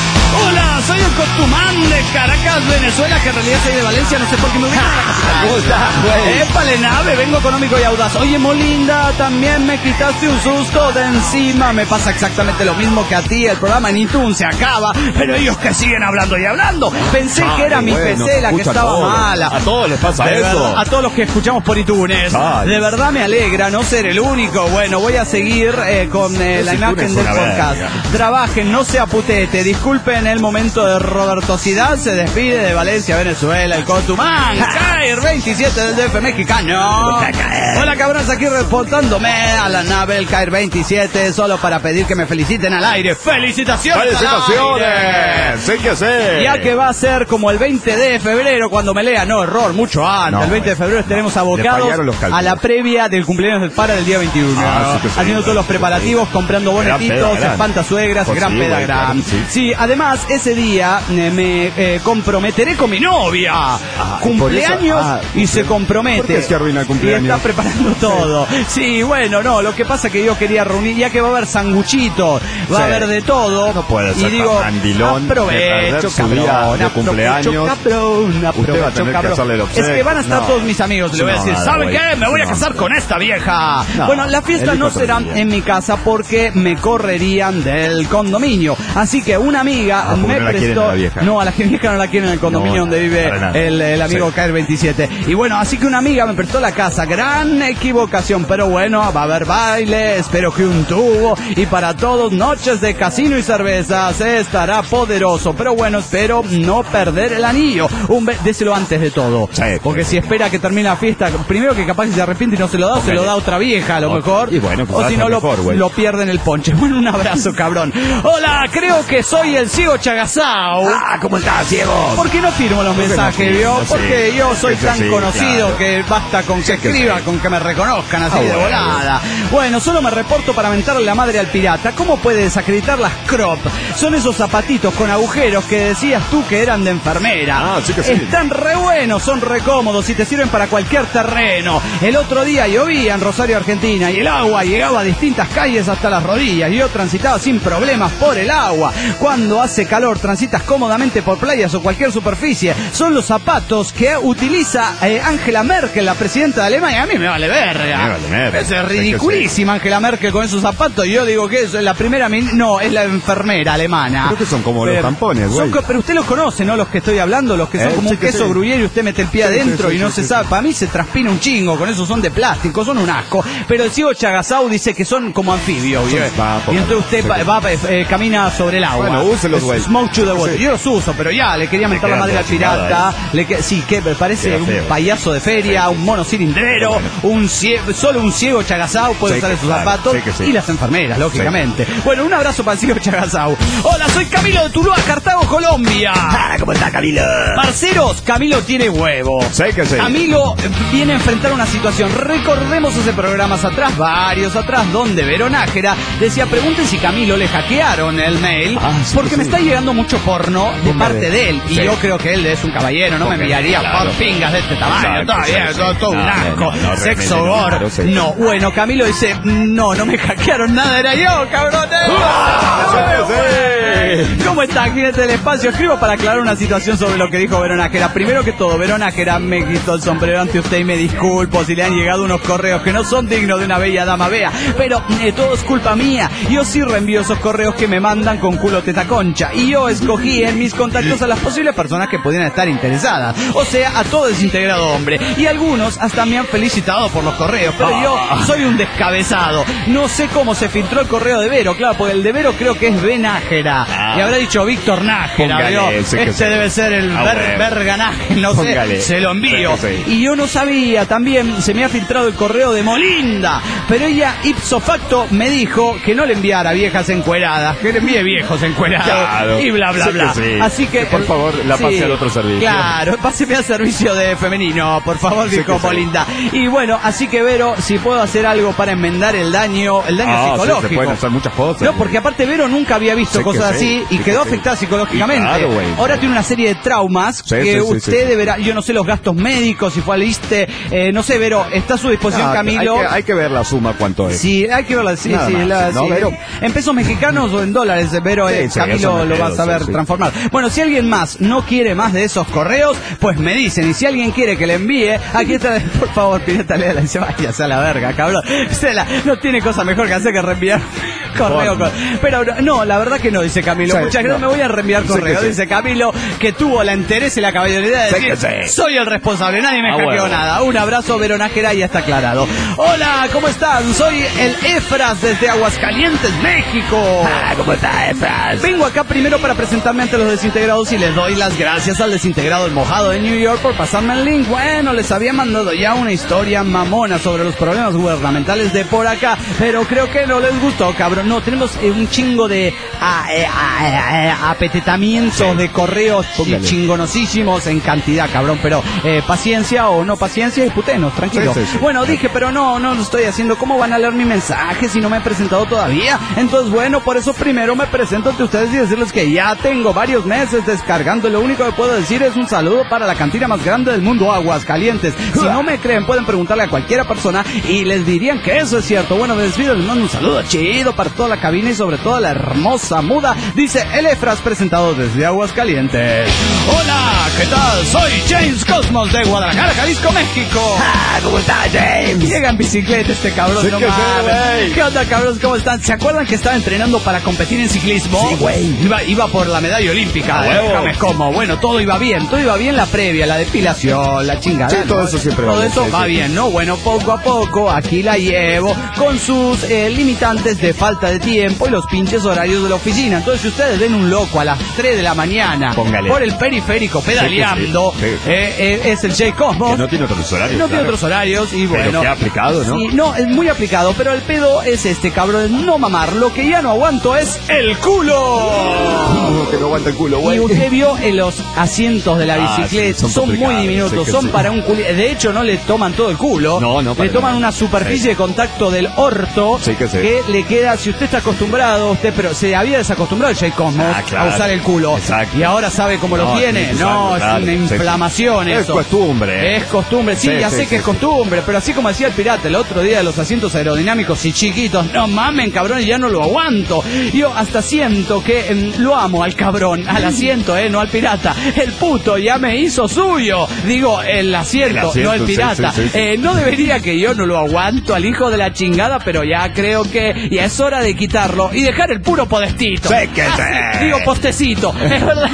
Speaker 2: Hola, soy el Costumán de Caracas, Venezuela, que en realidad soy de Valencia, no sé por qué me ubican en la capital.
Speaker 3: ¿Cómo está, güey?
Speaker 2: Épale, nave, vengo económico y audaz. Oye, Molinda, también me quitaste un susto de encima. Me pasa exactamente lo mismo que a ti. El programa en iTunes se acaba, pero ellos que siguen hablando y hablando. Pensé
Speaker 4: Chale,
Speaker 2: que era mi
Speaker 4: bueno,
Speaker 2: P C la que
Speaker 4: escucha
Speaker 2: estaba
Speaker 4: todo.
Speaker 2: mala.
Speaker 4: A todos les pasa
Speaker 2: De
Speaker 4: eso.
Speaker 2: verdad, a todos los que escuchamos por iTunes.
Speaker 4: Chale.
Speaker 2: De verdad me alegra no ser el único. Bueno, voy a seguir eh, con eh, la
Speaker 4: Ese
Speaker 2: imagen
Speaker 4: iTunes
Speaker 2: del
Speaker 4: es una
Speaker 2: podcast.
Speaker 4: verga.
Speaker 2: Trabajen, no se aputete. Disculpen el momento de Robertosidad. Se despide de Valencia, Venezuela, el Cotumán. Cair veintisiete del D F mexicano. Hola, cabrones, aquí reportándome a la nave el Cair veintisiete, solo para pedir que me feliciten al aire. ¡Felicitaciones! al aire!
Speaker 4: ¡Felicitaciones! ¡Sí que sí!
Speaker 2: Ya que va a ser como el veinte de febrero cuando me lea, no, error, mucho antes.
Speaker 4: No,
Speaker 2: el veinte de febrero estaremos abocados
Speaker 4: fallaron los cálculos.
Speaker 2: a la previa del cumpleaños del Para del día veintiuno.
Speaker 4: Ah, sí que sí,
Speaker 2: Haciendo todos los
Speaker 4: sí que
Speaker 2: preparativos, comprando
Speaker 4: Gran
Speaker 2: bonetitos,
Speaker 4: peda, gran.
Speaker 2: espantasuegras,
Speaker 4: Pues
Speaker 2: gran
Speaker 4: sí,
Speaker 2: peda
Speaker 4: güey,
Speaker 2: gran.
Speaker 4: claro, sí.
Speaker 2: Sí, además, ese día eh, me eh, comprometeré con mi novia.
Speaker 4: Ah,
Speaker 2: cumpleaños
Speaker 4: por eso- ah,
Speaker 2: y se compromete.
Speaker 4: ¿por qué se arruina el cumpleaños?
Speaker 2: Y está preparando todo. Sí, bueno, no, lo que pasa es que yo quería reunir, ya que va a haber sanguchito, va a
Speaker 4: Sí.
Speaker 2: haber de todo.
Speaker 4: No puede
Speaker 2: y
Speaker 4: ser
Speaker 2: digo,
Speaker 4: tan mandilón de
Speaker 2: aprovecho,
Speaker 4: perder su
Speaker 2: cabrón,
Speaker 4: día de
Speaker 2: aprovecho,
Speaker 4: cumpleaños.
Speaker 2: cabrón,
Speaker 4: Usted va a
Speaker 2: aprovecho,
Speaker 4: tener que
Speaker 2: cabrón.
Speaker 4: hacerle el
Speaker 2: Es que
Speaker 4: obsequio.
Speaker 2: van a estar
Speaker 4: No.
Speaker 2: todos mis amigos, le voy a
Speaker 4: No,
Speaker 2: decir,
Speaker 4: nada,
Speaker 2: ¿saben
Speaker 4: güey.
Speaker 2: qué? Me voy a
Speaker 4: No,
Speaker 2: casar
Speaker 4: hombre.
Speaker 2: con esta vieja.
Speaker 4: No,
Speaker 2: Bueno, la fiesta
Speaker 4: el
Speaker 2: no
Speaker 4: hijo
Speaker 2: será
Speaker 4: todavía.
Speaker 2: en mi casa porque me correrían del condominio. Así que una amiga
Speaker 4: Ah, porque
Speaker 2: me
Speaker 4: no la quieren
Speaker 2: prestó.
Speaker 4: a la vieja.
Speaker 2: No, a la vieja no la quieren en el condominio
Speaker 4: No,
Speaker 2: donde vive
Speaker 4: para nada.
Speaker 2: el, el amigo
Speaker 4: Sí.
Speaker 2: Caer veintisiete. Y bueno, así que una amiga me prestó la casa. Gran equivocación, pero bueno, va a haber baile, espero que un tubo. Y para todos, noches de casino y cervezas. Estará poderoso. Pero bueno, espero no perder el anillo. Un be- déselo antes de todo.
Speaker 4: Sí,
Speaker 2: Porque
Speaker 4: sí.
Speaker 2: si espera que termine la fiesta, primero que capaz que se arrepiente y no se lo da, o se lo da a otra vieja a lo
Speaker 4: Ok.
Speaker 2: mejor.
Speaker 4: Y bueno, pues
Speaker 2: o si
Speaker 4: hace
Speaker 2: no, lo,
Speaker 4: mejor, güey.
Speaker 2: lo pierde en el ponche. Bueno, un abrazo, cabrón. Hola, creo que soy el ciego Diego Chagasau.
Speaker 3: Ah, ¿cómo estás, Diego?
Speaker 2: ¿Por qué no firmo los mensajes,
Speaker 4: no,
Speaker 2: vio?
Speaker 4: no,
Speaker 2: Porque
Speaker 4: sí,
Speaker 2: yo soy
Speaker 4: eso
Speaker 2: tan
Speaker 4: sí,
Speaker 2: conocido
Speaker 4: claro.
Speaker 2: que basta con que
Speaker 4: Sí, que
Speaker 2: escriba,
Speaker 4: sí.
Speaker 2: con que me reconozcan así
Speaker 4: Ah,
Speaker 2: de
Speaker 4: bueno.
Speaker 2: volada. Bueno, solo me reporto para mentarle la madre al pirata. ¿Cómo puede desacreditar las crop? Son esos zapatitos con agujeros que decías tú que eran de enfermera.
Speaker 4: Ah, sí que sí.
Speaker 2: Están re buenos, son re cómodos y te sirven para cualquier terreno. El otro día llovía en Rosario, Argentina, y el agua llegaba a distintas calles hasta las rodillas. Yo transitaba sin problemas por el agua. Cuando hace calor, transitas cómodamente por playas o cualquier superficie. Son los zapatos que utiliza eh, Angela Merkel, la presidenta de Alemania. A mí me vale verga.
Speaker 4: Me vale verga.
Speaker 2: Es ridiculísima Angela Merkel con esos zapatos. Y yo digo que es la primera... min- No, es la enfermera alemana.
Speaker 4: Creo que son como los
Speaker 2: Pero-
Speaker 4: tampones, güey.
Speaker 2: son co- Pero usted los conoce, ¿no? Los que estoy hablando, los que son
Speaker 4: Eh,
Speaker 2: como
Speaker 4: sí
Speaker 2: un
Speaker 4: que
Speaker 2: queso
Speaker 4: sí.
Speaker 2: gruyere y usted mete el pie
Speaker 4: Sí,
Speaker 2: adentro
Speaker 4: sí,
Speaker 2: y
Speaker 4: sí,
Speaker 2: no
Speaker 4: sí,
Speaker 2: se
Speaker 4: sí,
Speaker 2: sabe.
Speaker 4: sí.
Speaker 2: Para mí se transpira un chingo, con esos son de plástico, son un asco. Pero el ciego Chagasau dice que son como anfibios.
Speaker 4: Son
Speaker 2: ¿vio?
Speaker 4: vapos,
Speaker 2: Y entonces usted
Speaker 4: sí,
Speaker 2: va,
Speaker 4: sí.
Speaker 2: va, eh, camina sobre el agua.
Speaker 4: Bueno, úselos,
Speaker 2: Es
Speaker 4: güey.
Speaker 2: Smoke to the water.
Speaker 4: Sí.
Speaker 2: Yo los uso, pero ya, le quería mentar la
Speaker 4: quedan
Speaker 2: madre al
Speaker 4: de chingada,
Speaker 2: pirata. Le que, sí, que me parece
Speaker 4: Queda
Speaker 2: un
Speaker 4: feo.
Speaker 2: payaso de feria, un mono cilindrero,
Speaker 4: Bueno.
Speaker 2: un ciego, solo un ciego Chagasau puede
Speaker 4: Sí,
Speaker 2: usar
Speaker 4: que
Speaker 2: esos
Speaker 4: claro,
Speaker 2: zapatos.
Speaker 4: sí que sí.
Speaker 2: Y las enfermeras, lógicamente. Bueno, un abrazo para el ciego Chagasau. Hola, soy Camilo de Tuluá, Cartago, Colombia.
Speaker 3: Ah, ¿cómo estás, Camilo?
Speaker 2: Parceros, Camilo tiene huevo.
Speaker 4: Sí que sí.
Speaker 2: Camilo eh, viene a enfrentar una situación. Recordemos hace programas atrás, varios atrás, donde Verón Nájera decía, pregunten si Camilo le hackearon el mail,
Speaker 4: Ah, sí
Speaker 2: porque
Speaker 4: que
Speaker 2: me
Speaker 4: sí.
Speaker 2: está llegando mucho porno de
Speaker 4: Póngale.
Speaker 2: parte de él. Y
Speaker 4: Sí.
Speaker 2: yo creo que él es un caballero, no me
Speaker 4: Póngale,
Speaker 2: enviaría
Speaker 4: claro.
Speaker 2: por pingas de este tamaño.
Speaker 4: Exacto,
Speaker 2: Todavía,
Speaker 4: sí, sí.
Speaker 2: todo, todo un
Speaker 4: No,
Speaker 2: asco.
Speaker 4: no, no,
Speaker 2: Sexo
Speaker 4: realmente no,
Speaker 2: gore.
Speaker 4: claro, sí.
Speaker 2: No, bueno, Camilo dice, no, no me hackearon nada, era yo, cabrón.
Speaker 4: sí.
Speaker 2: ¿Cómo está, jinete del espacio? Escribo para aclarar una situación sobre lo que dijo Verón Nájera. Primero que todo, Verón Nájera me quitó el sombrero ante usted y me disculpo si le han llegado unos correos que no son dignos de una bella dama vea. Pero eh, todo es culpa mía. Yo sí reenvío esos correos que me mandan con culo teta concha. Y yo escogí en mis contactos a las posibles personas que pudieran estar interesadas. O sea, a todo desintegrado hombre. Y algunos hasta me han felicitado por los correos. Pero yo soy un descabezado. No sé cómo se filtró el correo de Vero. Claro, porque el de Vero creo que es B. Nájera.
Speaker 4: Ah.
Speaker 2: Y habrá dicho Víctor Nájera.
Speaker 4: Póngale
Speaker 2: ¿vio?
Speaker 4: ese que
Speaker 2: Este
Speaker 4: sí.
Speaker 2: debe ser el
Speaker 4: Ah,
Speaker 2: ver,
Speaker 4: bueno.
Speaker 2: verga Nájera. No
Speaker 4: Póngale.
Speaker 2: sé. Se lo envío.
Speaker 4: Sí, sí.
Speaker 2: Y yo no sabía. También se me ha filtrado el correo de Molinda. Pero ella, ipso facto, me dijo que no le enviara viejas encueradas. Que le envíe viejos encuerados.
Speaker 4: Claro.
Speaker 2: Y bla, bla,
Speaker 4: Sí
Speaker 2: bla.
Speaker 4: que sí.
Speaker 2: Así que.
Speaker 4: Que por favor la pase al otro servicio.
Speaker 2: Claro, páseme al servicio de femenino, por favor,
Speaker 4: Sí
Speaker 2: dijo
Speaker 4: que sí.
Speaker 2: Molinda. Y bueno, así que Vero, si puedo hacer algo para enmendar el daño, el daño
Speaker 4: Ah, sí,
Speaker 2: psicológico.
Speaker 4: se pueden hacer muchas cosas.
Speaker 2: No, porque aparte Vero nunca había visto
Speaker 4: Sí que
Speaker 2: cosas
Speaker 4: sí,
Speaker 2: así y
Speaker 4: sí
Speaker 2: quedó
Speaker 4: que sí.
Speaker 2: afectada psicológicamente.
Speaker 4: Y claro, güey.
Speaker 2: Ahora tiene una serie de traumas
Speaker 4: Sí,
Speaker 2: que
Speaker 4: sí, sí,
Speaker 2: usted
Speaker 4: sí.
Speaker 2: deberá, yo no sé los gastos médicos, si fue al ISSSTE, eh, no sé, Vero, está a su disposición,
Speaker 4: Ah,
Speaker 2: Camilo.
Speaker 4: Hay que, hay que ver la suma cuánto es.
Speaker 2: Sí, hay que verla, sí,
Speaker 4: Nada
Speaker 2: sí,
Speaker 4: más.
Speaker 2: la-
Speaker 4: ¿No,
Speaker 2: sí.
Speaker 4: Vero?
Speaker 2: En pesos mexicanos o en dólares, Vero,
Speaker 4: Sí,
Speaker 2: eh,
Speaker 4: sí,
Speaker 2: Camilo
Speaker 4: eso me
Speaker 2: lo va a
Speaker 4: quedo,
Speaker 2: saber
Speaker 4: sí, sí.
Speaker 2: transformar. Bueno, si alguien más no quiere más de esos correos, pues me dicen, y si alguien quiere que le envíe, aquí está, por favor, pirata, léala y dice, váyase a la verga, cabrón. Usted la- no tiene cosa mejor que hacer que reenviar correo. Con, pero no, la verdad que no, dice Camilo.
Speaker 4: Sí,
Speaker 2: Muchas gracias,
Speaker 4: no.
Speaker 2: me voy a reenviar
Speaker 4: Sí
Speaker 2: correo.
Speaker 4: que sí.
Speaker 2: Dice Camilo que tuvo la entereza y la caballerosidad de
Speaker 4: Sí
Speaker 2: decir,
Speaker 4: que sí.
Speaker 2: soy el responsable, nadie me
Speaker 4: Ah,
Speaker 2: hackeó
Speaker 4: bueno.
Speaker 2: nada. Un abrazo, Verón Nájera, y ya está aclarado. Hola, ¿cómo están? Soy el Efras desde Aguascalientes, México.
Speaker 3: Ah, ¿cómo estás, Efras?
Speaker 2: Vengo acá primero para presentarme ante los desintegrados y les doy las gracias al desintegrado El Mojado de New York por pasarme el link. Bueno, les había mandado ya una historia mamona sobre los problemas gubernamentales de por acá, pero creo que no les gustó, cabrón. No, tenemos eh, un chingo de ah, eh, ah, eh, apetetamientos de correos chi-
Speaker 4: Póngale.
Speaker 2: chingonosísimos en cantidad, cabrón, pero eh, paciencia o no paciencia y putenos, tranquilo.
Speaker 4: Sí, sí, sí.
Speaker 2: Bueno, dije, pero no, no lo estoy haciendo. ¿Cómo van a leer mi mensaje si no me he presentado todavía? Entonces, bueno, por eso primero me presento ante ustedes y decirles que ya tengo varios meses descargando. Lo único que puedo decir es un saludo para la cantina más grande del mundo, Aguascalientes. Si no me creen, pueden preguntarle a cualquiera persona y les dirían que eso es cierto. Bueno, me despido, les mando un saludo chido para toda la cabina y sobre todo la hermosa muda, dice el Efras, presentado desde Aguascalientes. Hola, ¿qué tal? Soy James Cosmos de Guadalajara, Jalisco, México.
Speaker 3: Ah, ¿cómo estás, James?
Speaker 2: Llega en bicicleta este cabrón,
Speaker 4: Sí
Speaker 2: no
Speaker 4: que sí,
Speaker 2: mames.
Speaker 4: güey.
Speaker 2: ¿Qué onda, cabrones? ¿Cómo están? ¿Se acuerdan que estaba entrenando para competir en ciclismo?
Speaker 3: Sí, güey.
Speaker 2: Iba, iba por la medalla olímpica.
Speaker 4: A huevo.
Speaker 2: Déjame cómo. Bueno, todo iba bien. Todo iba bien la previa, la depilación, la chingada.
Speaker 4: Sí, todo
Speaker 2: ¿no?
Speaker 4: eso siempre va
Speaker 2: Todo
Speaker 4: bien,
Speaker 2: eso
Speaker 4: sí,
Speaker 2: va
Speaker 4: sí.
Speaker 2: bien, ¿no? Bueno, poco a poco, aquí la llevo con sus eh, limitantes de falta de tiempo y los pinches horarios de la oficina. Entonces, si ustedes ven un loco a las tres de la mañana
Speaker 4: Póngale.
Speaker 2: por el periférico pedaleando,
Speaker 4: Sí, sí, sí.
Speaker 2: eh, eh, es el Jay Cosmos.
Speaker 4: Que no tiene otros horarios.
Speaker 2: No tiene
Speaker 4: claro.
Speaker 2: otros horarios y
Speaker 4: Pero
Speaker 2: bueno.
Speaker 4: qué aplicado, ¿no?
Speaker 2: Sí, no, es muy aplicado, pero el pedo es este, cabrón, no mamar. Lo que ya no aguanto es el culo.
Speaker 4: Que no aguanta el culo, güey.
Speaker 2: Y usted vio en los asientos de la bicicleta,
Speaker 4: ah, sí, son,
Speaker 2: son muy diminutos, sí, son sí. para un culo. De hecho, no le toman todo el culo,
Speaker 4: no, no,
Speaker 2: le toman
Speaker 4: nada.
Speaker 2: una superficie sí. de contacto del orto
Speaker 4: sí, que, sí.
Speaker 2: que le queda, si usted está acostumbrado, usted pero se había desacostumbrado el Jay Cosmos ah, claro. a usar el culo. Exacto. Y ahora sabe cómo no, lo tiene. Sí, no, es claro. una inflamación sí. eso.
Speaker 4: Es costumbre.
Speaker 2: Es costumbre, sí, sí ya sí, sé sí, que sí. es costumbre, pero así como decía el pirata el otro día de los asientos aerodinámicos y chiquitos, no mamen, cabrón, ya no lo aguanto. Yo hasta siento que eh, lo amo al cabrón, al asiento, eh, no al pirata. El puto ya me hizo suyo. Digo, el asiento, el asiento no el pirata. Sí, sí, sí. Eh, no debería que yo no lo aguanto al hijo de la chingada, pero ya creo que ya es hora de quitarlo y dejar el puro podestito.
Speaker 4: Sí, que sí.
Speaker 2: Así, digo, postecito. Es verdad.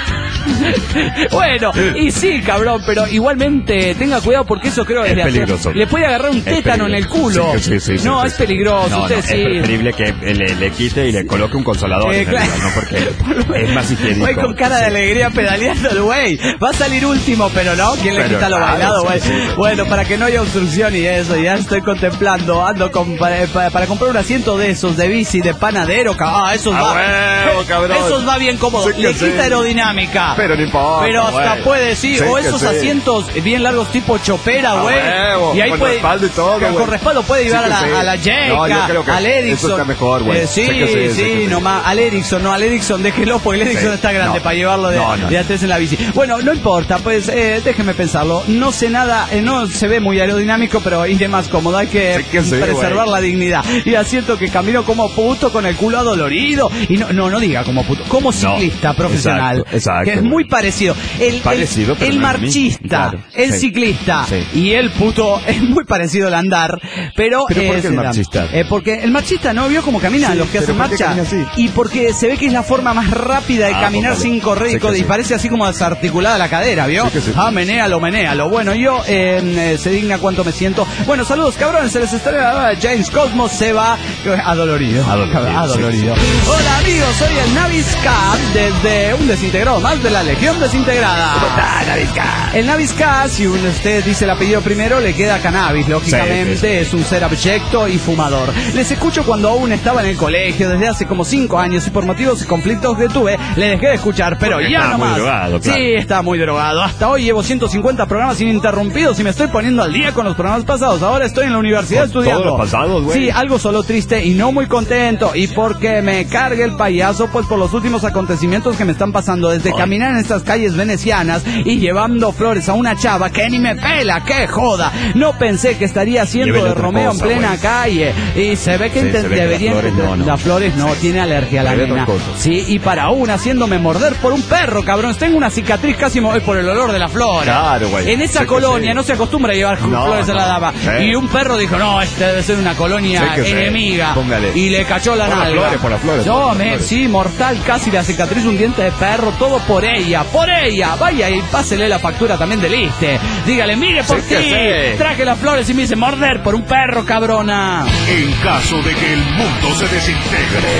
Speaker 2: Bueno, y sí, cabrón, pero igualmente tenga cuidado porque eso creo
Speaker 4: es
Speaker 2: de
Speaker 4: peligroso.
Speaker 2: Hacer. Le puede agarrar un tétano en el culo.
Speaker 4: Sí, sí, sí,
Speaker 2: no,
Speaker 4: sí,
Speaker 2: es
Speaker 4: sí.
Speaker 2: peligroso.
Speaker 4: No,
Speaker 2: usted
Speaker 4: no,
Speaker 2: sí.
Speaker 4: Es preferible que le, le quite y le coloque un consolador. Eh, claro. Vida, ¿no? Porque es más higiénico.
Speaker 2: Voy con cara sí. de alegría pedaleando el güey. Va a salir último, pero no. ¿Quién le pero quita claro, lo bailado, güey? Sí, sí. Bueno, para que no haya obstrucción y eso, ya estoy contemplando. Ando con, para, para, para comprar un asiento de esos, de bici, de panadero. Ah, esos
Speaker 4: ah,
Speaker 2: va.
Speaker 4: Huevo, cabrón.
Speaker 2: Esos va bien cómodo.
Speaker 4: Sí,
Speaker 2: le
Speaker 4: sí.
Speaker 2: quita aerodinámica.
Speaker 4: Pero no importa.
Speaker 2: Pero hasta
Speaker 4: wey.
Speaker 2: puede sí, sí, o esos sí. asientos bien largos tipo chopera, güey.
Speaker 4: Ah,
Speaker 2: y ahí
Speaker 4: con
Speaker 2: puede,
Speaker 4: respaldo y todo,
Speaker 2: con
Speaker 4: wey.
Speaker 2: respaldo puede llevar sí, a, la, sí. a la Jayca,
Speaker 4: no,
Speaker 2: al Ericsson.
Speaker 4: Eso está mejor, güey.
Speaker 2: Eh, sí,
Speaker 4: sí,
Speaker 2: sí,
Speaker 4: sí,
Speaker 2: nomás. Al Ericsson, no, al Ericsson, déjelo, porque el Ericsson sí. está grande no. para llevarlo de,
Speaker 4: no, no,
Speaker 2: de atrás en la bici. Bueno, no importa, pues eh, déjeme pensarlo. No sé nada, eh, no se ve muy aerodinámico, pero iré más cómodo. Hay que, sí, que sí, preservar wey. la dignidad. Y asiento que camino como puto con el culo adolorido. Y no, no, no diga como puto, como ciclista no. profesional.
Speaker 4: Exacto, exacto,
Speaker 2: que es muy parecido. El,
Speaker 4: parecido,
Speaker 2: el, el marchista, claro. el sí. ciclista sí. y el puto es muy parecido al andar, pero,
Speaker 4: ¿Pero por qué el
Speaker 2: la,
Speaker 4: marchista?
Speaker 2: Eh, porque el marchista no vio cómo caminan sí, los que hacen marcha y porque se ve que es la forma más rápida de ah, caminar sin correr y, y parece así como desarticulada la cadera, ¿vio? Sí sí. Ah, menéalo, menéalo. Bueno, yo eh, eh, se digna cuánto me siento. Bueno, saludos cabrones, se les está James Cosmos se va adolorido. Adolorido. adolorido. Sí. Hola amigos, soy el Navisca desde un desintegrado más de la Legión Desintegrada.
Speaker 4: ¿Cómo está, Navisca?
Speaker 2: El Navisca, si usted dice el apellido primero, le queda cannabis, lógicamente, sí, sí, sí. es un ser abyecto y fumador. Les escucho cuando aún estaba en el colegio, desde hace como cinco años, y por motivos y conflictos que tuve, le dejé de escuchar, pero porque ya nomás. Drogado, claro. Sí, está muy drogado. Hasta hoy llevo ciento cincuenta programas ininterrumpidos y me estoy poniendo al día con los programas pasados. Ahora estoy en la universidad estudiando.
Speaker 4: Todos los pasados, güey.
Speaker 2: Sí, algo solo triste y no muy contento. Y porque me cargue el payaso, pues por los últimos acontecimientos que me están pasando, desde oh. caminar en estas calles venecianas y llevando flores a una chava que ni me pela, que joda. No pensé que estaría haciendo Lleven de Romeo cosa, en plena wey. calle. Y se ve que sí, se ve deberían... Que las flores no, no. Las flores no, sí. tiene alergia a la nena. Sí, y para aún haciéndome morder por un perro, cabrón. Tengo una cicatriz casi me voy por el olor de la flor.
Speaker 4: Claro, güey.
Speaker 2: En esa sí colonia sí. no se acostumbra a llevar no, flores no. a la dama. Sí. Y un perro dijo, no, esta debe ser una colonia sí enemiga.
Speaker 4: Sí.
Speaker 2: Y le cachó la
Speaker 4: por
Speaker 2: nalga.
Speaker 4: Las flores, por las flores.
Speaker 2: No,
Speaker 4: por las
Speaker 2: me,
Speaker 4: flores.
Speaker 2: sí, mortal, casi la cicatriz, un diente de perro, todo por ella, por ella. Vaya y pásele la factura también del ISSSTE. Dígale, mire por
Speaker 4: sí
Speaker 2: ti. Sí. Traje las flores y me dice morder por un perro, cabrona.
Speaker 1: En caso de que el mundo se desintegre.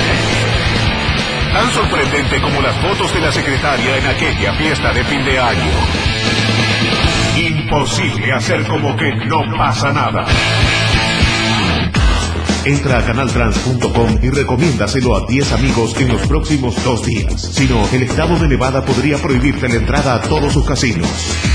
Speaker 1: Tan sorprendente como las fotos de la secretaria en aquella fiesta de fin de año. Imposible hacer como que no pasa nada. Entra a canal trans punto com y recomiéndaselo a diez amigos en los próximos dos días. Si no, el estado de Nevada podría prohibirte la entrada a todos sus casinos.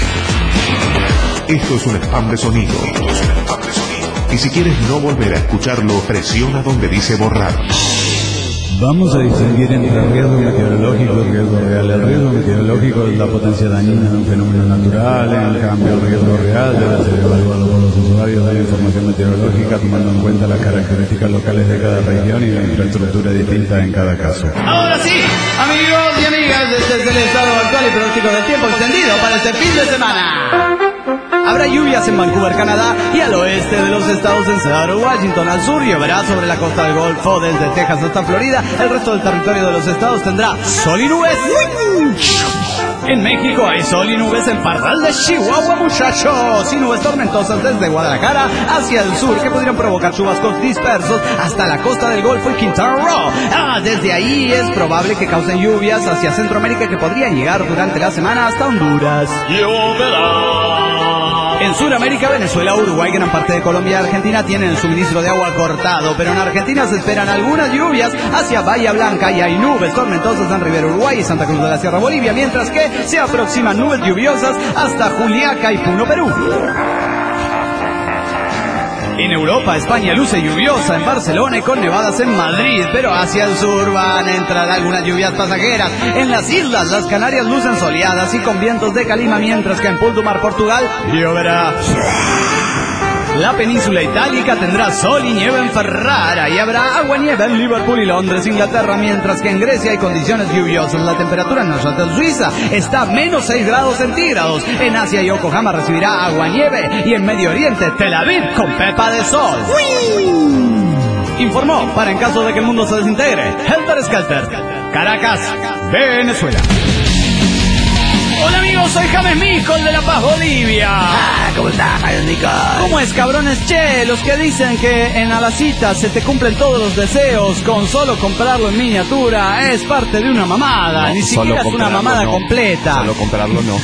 Speaker 1: Esto es un spam de sonido. Esto es un spam de sonido. Y si quieres no volver a escucharlo, presiona donde dice borrar.
Speaker 6: Vamos a distinguir entre riesgo meteorológico y riesgo real. El riesgo meteorológico es la potencia dañina de un fenómeno natural. En cambio, el riesgo real debe ser evaluado por los usuarios de la información meteorológica, tomando en cuenta las características locales de cada región y la infraestructura distinta en cada caso.
Speaker 2: Ahora sí, amigos y amigas, este es el estado actual y pronóstico del tiempo extendido para este fin de semana. Habrá lluvias en Vancouver, Canadá, y al oeste de los estados en Seattle, Washington. Al sur lloverá sobre la costa del Golfo, desde Texas hasta Florida. El resto del territorio de los estados tendrá sol y nubes. En México hay sol y nubes en Parral de Chihuahua, muchachos. Y nubes tormentosas desde Guadalajara hacia el sur, que podrían provocar chubascos dispersos hasta la costa del Golfo y Quintana Roo. Ah, desde ahí es probable que causen lluvias hacia Centroamérica, que podrían llegar durante la semana hasta Honduras.
Speaker 1: Lloverá.
Speaker 2: En Sudamérica, Venezuela, Uruguay, gran parte de Colombia y Argentina tienen el suministro de agua cortado, pero en Argentina se esperan algunas lluvias hacia Bahía Blanca y hay nubes tormentosas en Rivera, Uruguay y Santa Cruz de la Sierra, Bolivia, mientras que se aproximan nubes lluviosas hasta Juliaca y Puno, Perú. En Europa, España luce lluviosa en Barcelona y con nevadas en Madrid, pero hacia el sur van a entrar algunas lluvias pasajeras. En las islas, las Canarias lucen soleadas y con vientos de calima, mientras que en Puldumar, Portugal, lloverá. La península itálica tendrá sol y nieve en Ferrara y habrá agua-nieve en Liverpool y Londres, Inglaterra, mientras que en Grecia hay condiciones lluviosas. La temperatura en Neuchâtel, Suiza, está a menos seis grados centígrados. En Asia, Yokohama recibirá agua-nieve y en Medio Oriente, Tel Aviv con pepa de sol. ¡Uy! Informó, para en caso de que el mundo se desintegre, Helter Skelter, Caracas, Venezuela. Hola amigos, soy James Micol de La Paz, Bolivia.
Speaker 3: Ah, ¿cómo estás, James Micol?
Speaker 2: ¿Cómo es, cabrones? Che, los que dicen que en Alacita se te cumplen todos los deseos con solo comprarlo en miniatura es parte de una mamada.
Speaker 4: No,
Speaker 2: Ni siquiera es una mamada
Speaker 4: no.
Speaker 2: completa.
Speaker 4: Solo comprarlo no.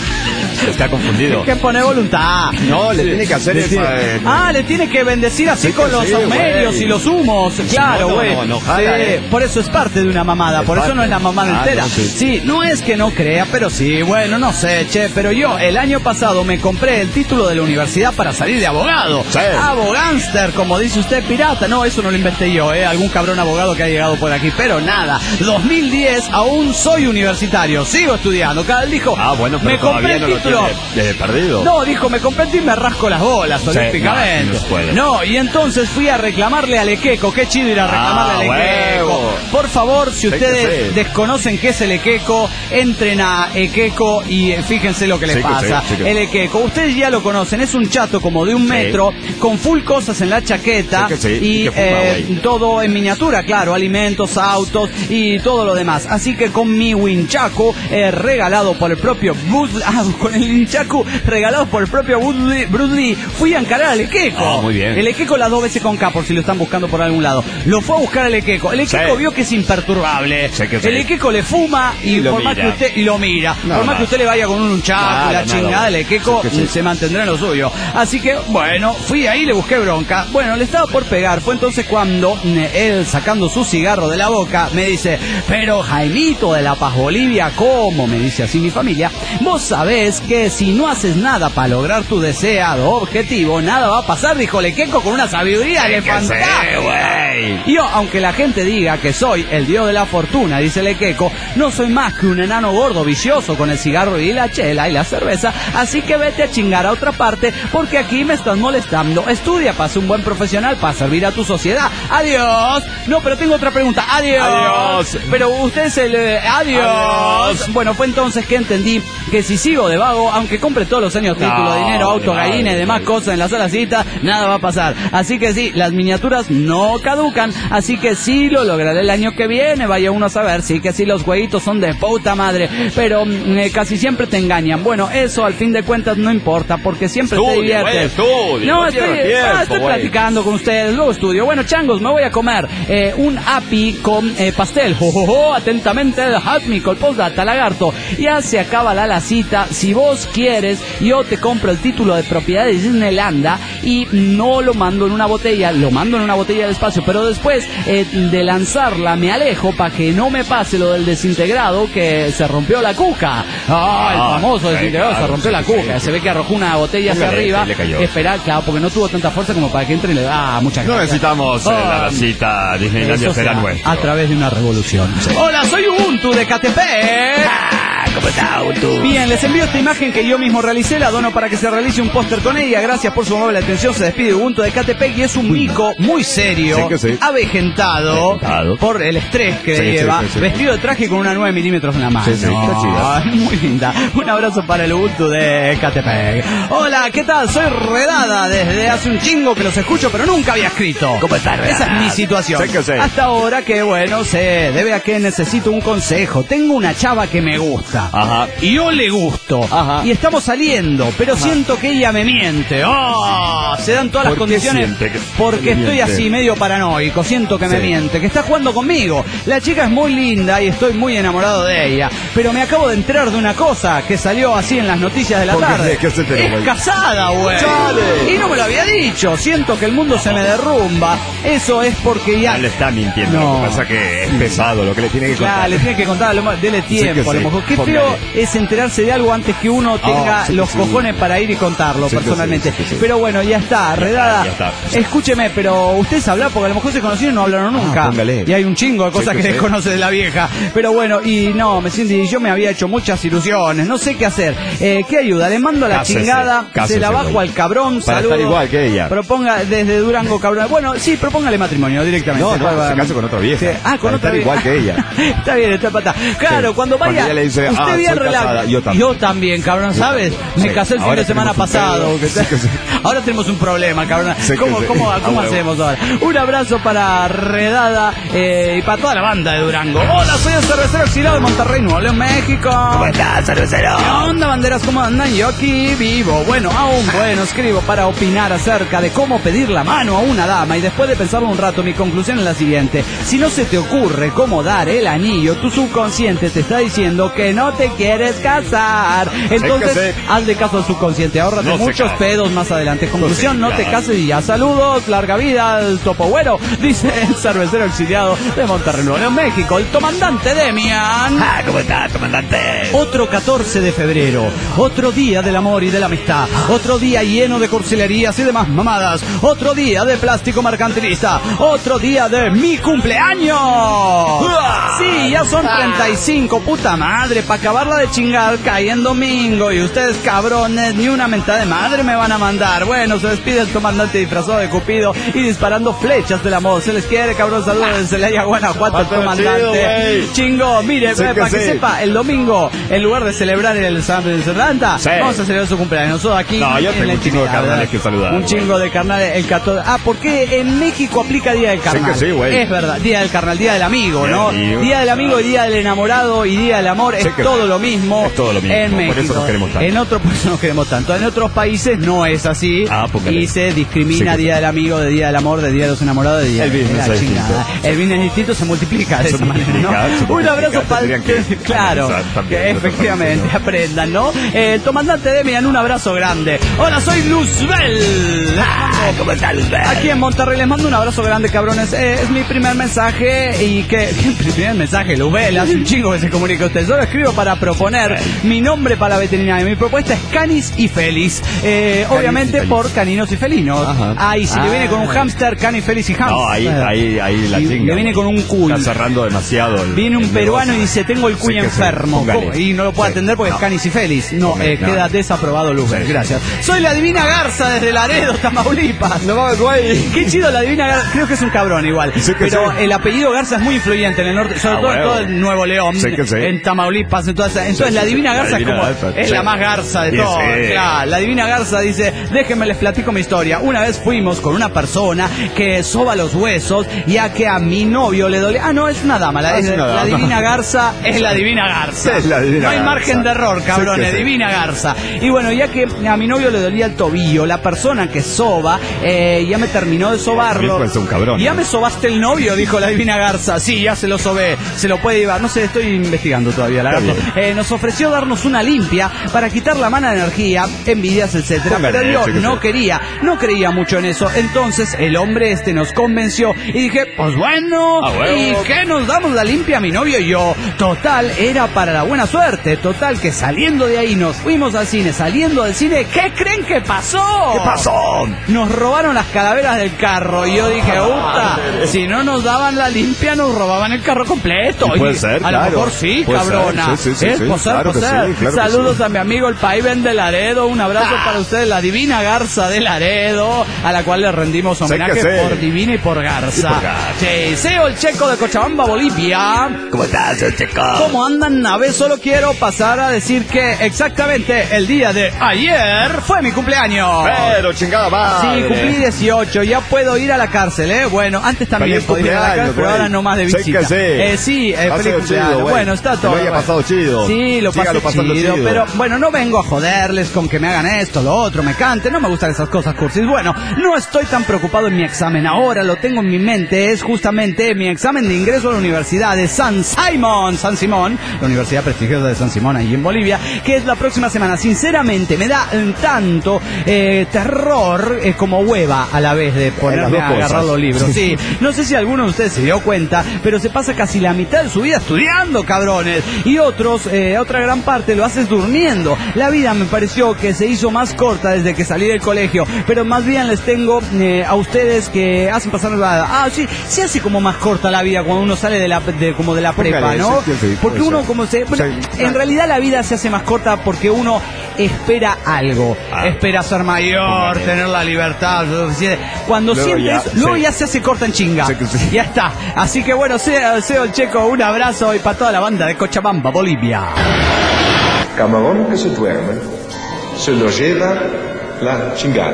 Speaker 4: Está confundido.
Speaker 2: Hay que poner voluntad.
Speaker 4: No, le tiene que hacer
Speaker 2: Le
Speaker 4: esa,
Speaker 2: tiene-
Speaker 4: eh,
Speaker 2: Ah, le tiene que bendecir así
Speaker 4: Sí,
Speaker 2: con
Speaker 4: que
Speaker 2: los
Speaker 4: sí,
Speaker 2: saumerios
Speaker 4: güey.
Speaker 2: y los humos. Claro,
Speaker 4: No, no,
Speaker 2: güey.
Speaker 4: no, no, jala,
Speaker 2: Sí,
Speaker 4: eh.
Speaker 2: por eso es parte de una mamada.
Speaker 4: Es
Speaker 2: Por eso
Speaker 4: parte.
Speaker 2: no es la mamada
Speaker 4: Ah,
Speaker 2: entera.
Speaker 4: no, sí.
Speaker 2: Sí, no es que no crea, pero sí, bueno, no sé, che. Pero yo el año pasado me compré el título de la universidad para salir de abogado.
Speaker 4: Sí.
Speaker 2: Abogánster, como dice usted, pirata. No, eso no lo inventé yo, eh. Algún cabrón abogado que ha llegado por aquí. Pero nada, dos mil diez aún soy universitario. Sigo estudiando. Cada vez dijo,
Speaker 4: Ah, bueno, pero
Speaker 2: me compré
Speaker 4: todavía
Speaker 2: el
Speaker 4: no lo
Speaker 2: título.
Speaker 4: tiene, eh, perdido.
Speaker 2: No, dijo, me compré y me rasco las bolas,
Speaker 4: Sí,
Speaker 2: olímpicamente.
Speaker 4: no, no se puede.
Speaker 2: No, y entonces fui a reclamarle al Equeco. Qué chido ir a reclamarle
Speaker 4: Ah,
Speaker 2: al Equeco.
Speaker 4: huevo.
Speaker 2: Por favor, si
Speaker 4: Sí,
Speaker 2: ustedes
Speaker 4: que sí.
Speaker 2: desconocen qué es el Equeco, entren a Equeco y eh, fíjense lo que les
Speaker 4: Sí, que
Speaker 2: pasa.
Speaker 4: sí, sí, que
Speaker 2: El Equeco, ustedes ya lo conocen, es un chato como de un
Speaker 4: Sí.
Speaker 2: metro, con full cosas en la chaqueta
Speaker 4: Sí, que sí,
Speaker 2: y
Speaker 4: y que fuma,
Speaker 2: eh,
Speaker 4: güey.
Speaker 2: todo en miniatura, claro, alimentos, autos y todo lo demás. Así que con mi Winchaku, eh, regalado por el propio Bruce, ah, con el Winchaku regalado por el propio Bruce Lee, Bruce Lee, fui a encarar al Equeco.
Speaker 4: Ah, muy bien.
Speaker 2: El Equeco las dos veces con K, por si lo están buscando por algún lado. Lo fue a buscar el Equeco. El Equeco
Speaker 4: Sí.
Speaker 2: vio que es imperturbable.
Speaker 4: Sí, que sí.
Speaker 2: El Equeco le fuma y,
Speaker 4: Y lo
Speaker 2: por más que
Speaker 4: mira.
Speaker 2: usted y lo mira.
Speaker 4: Nada
Speaker 2: por más
Speaker 4: más.
Speaker 2: que usted le vaya con un Unchaku,
Speaker 4: Nada,
Speaker 2: la
Speaker 4: nada,
Speaker 2: chingada, el
Speaker 4: güey.
Speaker 2: Equeco
Speaker 4: Sí, que sí.
Speaker 2: se mantendrá en lo suyo. Así que, bueno, fui ahí, le busqué bronca. Bueno, le estaba por pegar. Fue entonces cuando mm, él, sacando su cigarro de la boca, me dice, pero Jaimito de La Paz, Bolivia, ¿cómo? Me dice así mi familia. Vos sabés que si no haces nada para lograr tu deseado objetivo, nada va a pasar, dijo el Equeco con una sabiduría que fantástica.
Speaker 4: güey.
Speaker 2: Yo, aunque la gente diga que soy el dios de la fortuna, dice el Equeco, no soy más que un enano gordo vicioso con el cigarro y la chela y la cerveza, así que vete a chingar a otra parte porque aquí me estás molestando. Estudia para ser un buen profesional, para servir a tu sociedad. Adiós. No, pero tengo otra pregunta. Adiós.
Speaker 4: Adiós.
Speaker 2: Pero usted es el... eh, adiós.
Speaker 4: Adiós.
Speaker 2: Bueno, fue entonces que entendí que si sigo de vago, aunque compre todos los años título,
Speaker 4: No,
Speaker 2: dinero, auto,
Speaker 4: madre,
Speaker 2: gallina y demás
Speaker 4: madre.
Speaker 2: cosas en la salacita, nada va a pasar. Así que sí, las miniaturas no caducan, así que sí lo lograré el año que viene, vaya uno a saber, sí que sí los jueguitos son de puta madre, pero mm, eh, casi siempre te engañan. Bueno, eso al fin de cuentas no importa, porque siempre te
Speaker 4: Estudia, güey,
Speaker 2: diviertes.
Speaker 4: estudia,
Speaker 2: no,
Speaker 4: no
Speaker 2: estoy,
Speaker 4: pierdas tiempo,
Speaker 2: ah, estoy
Speaker 4: güey.
Speaker 2: platicando con ustedes, luego estudio. Bueno, changos, me voy a comer eh, un api con eh, pastel. Jo, jo, jo, atentamente el Hatmico, el postdata, lagarto. Ya se acaba la lacita. Si vos quieres, yo te compro el título de propiedad de Disneylanda y no lo mando en una botella, lo mando en una botella de espacio, pero después eh, de lanzarla me alejo para que no me pase lo del desintegrado que se rompió la cuca. Ah, el
Speaker 4: Ah,
Speaker 2: famoso
Speaker 4: sí,
Speaker 2: desintegrado
Speaker 4: claro,
Speaker 2: se rompió
Speaker 4: sí,
Speaker 2: la
Speaker 4: sí,
Speaker 2: cuca.
Speaker 4: sí.
Speaker 2: Se ve que arrojó una botella hacia
Speaker 4: Póngale,
Speaker 2: arriba.
Speaker 4: le cayó.
Speaker 2: Esperar, claro, porque no tuvo tanta fuerza como para que entre y le da ah, muchas
Speaker 4: No
Speaker 2: gracias.
Speaker 4: necesitamos eh, la
Speaker 2: Ah,
Speaker 4: racita Disneylandia
Speaker 2: eso
Speaker 4: será
Speaker 2: será
Speaker 4: nuestro.
Speaker 2: a través de una revolución. Hola, soy Ubuntu de Catepec.
Speaker 3: Ah, ¿cómo estás, Ubuntu?
Speaker 2: Bien, les envío esta imagen que yo mismo realicé, la dono para que se realice un póster con ella. Gracias por su amable atención. Se despide Ubuntu de Catepec y es un mico muy serio,
Speaker 4: Sí que sí.
Speaker 2: avejentado
Speaker 4: Avejentado.
Speaker 2: por el estrés que
Speaker 4: Sí, sí,
Speaker 2: lleva,
Speaker 4: sí, sí.
Speaker 2: vestido de traje con una nueve milímetros en la mano.
Speaker 4: Sí, sí, está chida.
Speaker 2: Ay, muy linda. Un abrazo para el Ubuntu de Catepec. Hola, ¿qué tal? Soy Redada. Desde hace un chingo que los escucho, pero nunca había escrito.
Speaker 3: ¿Cómo estás, Redada?
Speaker 2: Esa es mi situación.
Speaker 4: Sí que sí.
Speaker 2: Hasta ahora que, bueno, se debe a que necesito un consejo. Tengo una chava que me gusta. gusta.
Speaker 4: Ajá.
Speaker 2: Y yo le gusto.
Speaker 4: Ajá.
Speaker 2: Y estamos saliendo, pero Ajá. siento que ella me miente. ¡Oh! Se dan todas las condiciones que porque estoy miente? así medio paranoico. Siento que sí. me miente, que está jugando conmigo. La chica es muy linda y estoy muy enamorado de ella. Pero me acabo de enterar de una cosa que salió así en las noticias de la tarde.
Speaker 4: ¿Qué se enteró,
Speaker 2: es
Speaker 4: güey?
Speaker 2: casada, güey. Y no me lo había dicho. Siento que el mundo se me derrumba. Eso es porque ya...
Speaker 4: No le está mintiendo. No. Lo que pasa que es pesado lo que le tiene que contar.
Speaker 2: Claro, le tiene que contar. Dele tiempo. Sí a lo mejor. Qué Póngale. feo es enterarse de algo antes que uno tenga oh, sí, los sí. cojones para ir y contarlo sí, personalmente. Sí, sí, sí, sí. Pero bueno, ya está. Redada. Ya está, ya está. Escúcheme, pero ustedes hablan porque a lo mejor se conocieron y no hablaron nunca. Ah, y hay un chingo de cosas sí, que, que desconoce de la vieja. Pero bueno, y no, me siento, y yo me había hecho muchas ilusiones. No sé qué hacer. Eh, ¿Qué ayuda? Le mando a la Cásese, chingada. Cásese, se la bajo güey. al cabrón.
Speaker 4: Para saludo, estar igual que ella.
Speaker 2: Proponga desde Durango, cabrón. Bueno, sí, propóngale matrimonio directamente.
Speaker 4: No, no, se case con otra vieja. Sí.
Speaker 2: Ah, con otra vieja.
Speaker 4: igual que ella.
Speaker 2: Está bien, está pata. Claro, sí. cuando vaya.
Speaker 4: Cuando le dice,
Speaker 2: usted
Speaker 4: ah,
Speaker 2: bien relajado.
Speaker 4: Yo también.
Speaker 2: Yo también, cabrón, ¿sabes? Sí. Me casé el fin ahora de semana pasado. Sí, sí. Ahora tenemos un problema, cabrón. Sí, ¿Cómo, sí. ¿cómo, cómo, cómo hacemos ahora? Un abrazo para Redada eh, y para toda la banda de Durango. Hola, soy el cervecero exiliado de Monterrey, Nuevo León, México.
Speaker 3: ¿Cómo estás, cervecero?
Speaker 2: ¿Qué onda, banderas? ¿Cómo andan? Yo aquí vivo. Bueno, aún bueno, escribo para opinar acerca de cómo pedir la mano a una dama y después de pensarlo un rato, mi conclusión es la siguiente. Si no se te ocurre cómo dar el anillo, tu subconsciente te está diciendo que no te quieres casar. Entonces, hazle caso al subconsciente. Ahórrate no muchos pedos más adelante. Conclusión, no, no te cases y ya. Saludos, larga vida al topo güero, dice el cervecero exiliado de Monterrey, Nuevo León, México, el comandante Demian.
Speaker 3: Ah, ¿cómo estás, comandante?
Speaker 2: Otro catorce de febrero, otro día del amor y de la amistad, otro día lleno de cursilerías y demás mamadas, otro día de plástico mercantilista, otro día de mi cumpleaños. Sí, ya son treinta y cinco, puta madre, para acabarla de chingar caí en domingo y ustedes cabrones ni una mentada de madre me van a mandar. Bueno, se despide el comandante disfrazado de Cupido y disparando flechas del amor. Se les quiere, cabrón, saludos desde Celaya, Guanajuato, el comandante. Chido, Chingo, mire, sí, para que, que sí. sepa, el domingo, en lugar de celebrar el San de Santa, sí. vamos a celebrar su cumpleaños. Nosotros aquí
Speaker 4: no, yo tengo un chingo de carnales que saludar.
Speaker 2: Un chingo de carnales, el catorce. Ah, porque en México aplica Día del Carnal.
Speaker 4: Sí que sí, güey.
Speaker 2: Es verdad, Día del Carnal, Día del Amigo, Día ¿no? Del día del Amigo y Día del Enamorado y Día del Amor sí es todo lo mismo.
Speaker 4: Es todo lo mismo.
Speaker 2: En México.
Speaker 4: Por eso nos queremos tanto.
Speaker 2: En otros por eso nos queremos tanto. En otros países no es así. Ah, y se discrimina sí Día del Amigo, de Día del Amor, de Día de los Enamorados, de Día
Speaker 4: el
Speaker 2: de la chingada. El business distinto se multiplica de se esa multiplica, manera, ¿no? Un abrazo para claro, que efectivamente aprendan, ¿no? Eh, el comandante Demian, un abrazo grande. Hola, soy Luzbel.
Speaker 3: Ah, ¿cómo está Luzbel?
Speaker 2: Aquí en Monterrey les mando un abrazo grande, cabrones. Eh, es mi primer mensaje y que mi primer mensaje, Luzbel, hace un chingo que se comunica usted. Solo escribo para proponer mi nombre para la veterinaria. Mi propuesta es Canis y Feliz. Eh, obviamente y por caninos y felinos. Ajá. Ah, y si ah, le viene con un hámster, Canis, Feliz y hámster.
Speaker 4: No, ahí, ahí, ahí la chinga.
Speaker 2: Le viene con un cuy.
Speaker 4: Está cerrando demasiado. El,
Speaker 2: viene un
Speaker 4: el
Speaker 2: peruano
Speaker 4: negocio.
Speaker 2: Y dice, tengo el cuy sí enfermo. Y no lo puedo sí. atender porque no. es Canis y Feliz. No, eh, no. queda desaprobado, Luzbel. Sí. Gracias. Soy la Divina Garza desde Laredo, Tamaulipas.
Speaker 4: No mames, güey.
Speaker 2: Qué chido la Divina Garza. Creo que es un cabrón igual. Sí pero sí. el apellido Garza es muy influyente en el norte, sobre ah, todo en todo el Nuevo León, sí sí. en Tamaulipas, en todas esas. Entonces sí, la Divina Garza la divina es como, Garza, es sí. la más Garza de sí, todo. Sí. Claro, la Divina Garza dice, déjenme les platico mi historia. Una vez fuimos con una persona que soba los huesos, ya que a mi novio le dolía. Ah, no, es una dama. La, ah, es una la dama. Divina Garza es la Divina Garza. Es la divina no hay Garza. Margen de error, cabrones. Sí, Divina Garza. Y bueno, ya que a mi novio le dolía el tobillo, la persona que soba eh, ya me terminó de sobarlo.
Speaker 4: Es un cabrón.
Speaker 2: Ya me sobaste el novio, dijo la Divina Garza. Sí, ya se lo sobé. Se lo puede llevar. No sé, estoy investigando todavía, la gato. Eh, nos ofreció darnos una limpia para quitar la mala energía, envidias, etcétera. Pero yo no quería, no creía mucho en eso. Entonces el hombre este nos convenció y dije, pues bueno, ah, bueno. ¿y qué nos damos la limpia a mi novio y yo? Total, era para la buena suerte. Total, que saliendo de ahí nos fuimos al cine. Saliendo del cine, ¿qué creen que pasó?
Speaker 3: ¿Qué pasó?
Speaker 2: Nos robaron las calaveras del carro. Y yo dije, uta, si no nos daban la limpia, nos robaban el carro completo.
Speaker 4: Y puede ser,
Speaker 2: a
Speaker 4: claro.
Speaker 2: lo mejor sí, puede cabrona.
Speaker 4: Ser. Sí, sí, sí,
Speaker 2: es
Speaker 4: sí,
Speaker 2: posar,
Speaker 4: claro
Speaker 2: posar.
Speaker 4: Sí, claro
Speaker 2: Saludos
Speaker 4: sí.
Speaker 2: a mi amigo el Paiven de Laredo. Un abrazo ah. para ustedes, la Divina una garza de Laredo, a la cual le rendimos homenaje por divina y por garza. Y por garza. Sí, Seo el Checo de Cochabamba, Bolivia.
Speaker 3: ¿Cómo estás, el Checo?
Speaker 2: ¿Cómo andan? A ver, solo quiero pasar a decir que exactamente el día de ayer fue mi cumpleaños.
Speaker 4: Pero chingada madre.
Speaker 2: Sí, cumplí dieciocho, ya puedo ir a la cárcel, ¿eh? Bueno, antes también podía ir a la cárcel, pero ahora no más de visita.
Speaker 4: Sí,
Speaker 2: eh, sí eh, feliz cumpleaños. Chido, bueno, está todo.
Speaker 4: Que lo haya pasado chido.
Speaker 2: Sí, lo pasé chido, chido, pero bueno, no vengo a joderles con que me hagan esto, lo otro, me canten, no me gustan esas cosas cursis. Bueno, no estoy tan preocupado en mi examen, ahora lo tengo en mi mente, es justamente mi examen de ingreso a la Universidad de San Simón, San Simón, la Universidad prestigiosa de San Simón, ahí en Bolivia, que es la próxima semana. Sinceramente, me da eh, tanto eh, terror eh, como hueva a la vez de ponerme a agarrar los libros. Sí, no sé si alguno de ustedes se dio cuenta, pero se pasa casi la mitad de su vida estudiando, cabrones, y otros, eh, otra gran parte lo haces durmiendo. La vida me pareció que se hizo más corta desde que salí del colegio, pero más bien les tengo eh, a ustedes que hacen pasar la... Ah, sí, se hace como más corta la vida cuando uno sale de la de, como de la prepa, ¿no? Porque uno como se... Bueno, en realidad la vida se hace más corta porque uno espera algo, ah, espera ser mayor, tener la libertad suficiente. Cuando luego sientes, ya, luego sí. ya se hace corta en chinga. Sí, sí. Ya está. Así que bueno, Seo, Seo el Checo, un abrazo y para toda la banda de Cochabamba, Bolivia.
Speaker 7: Camarón que se duerme, se lo lleva la chingada.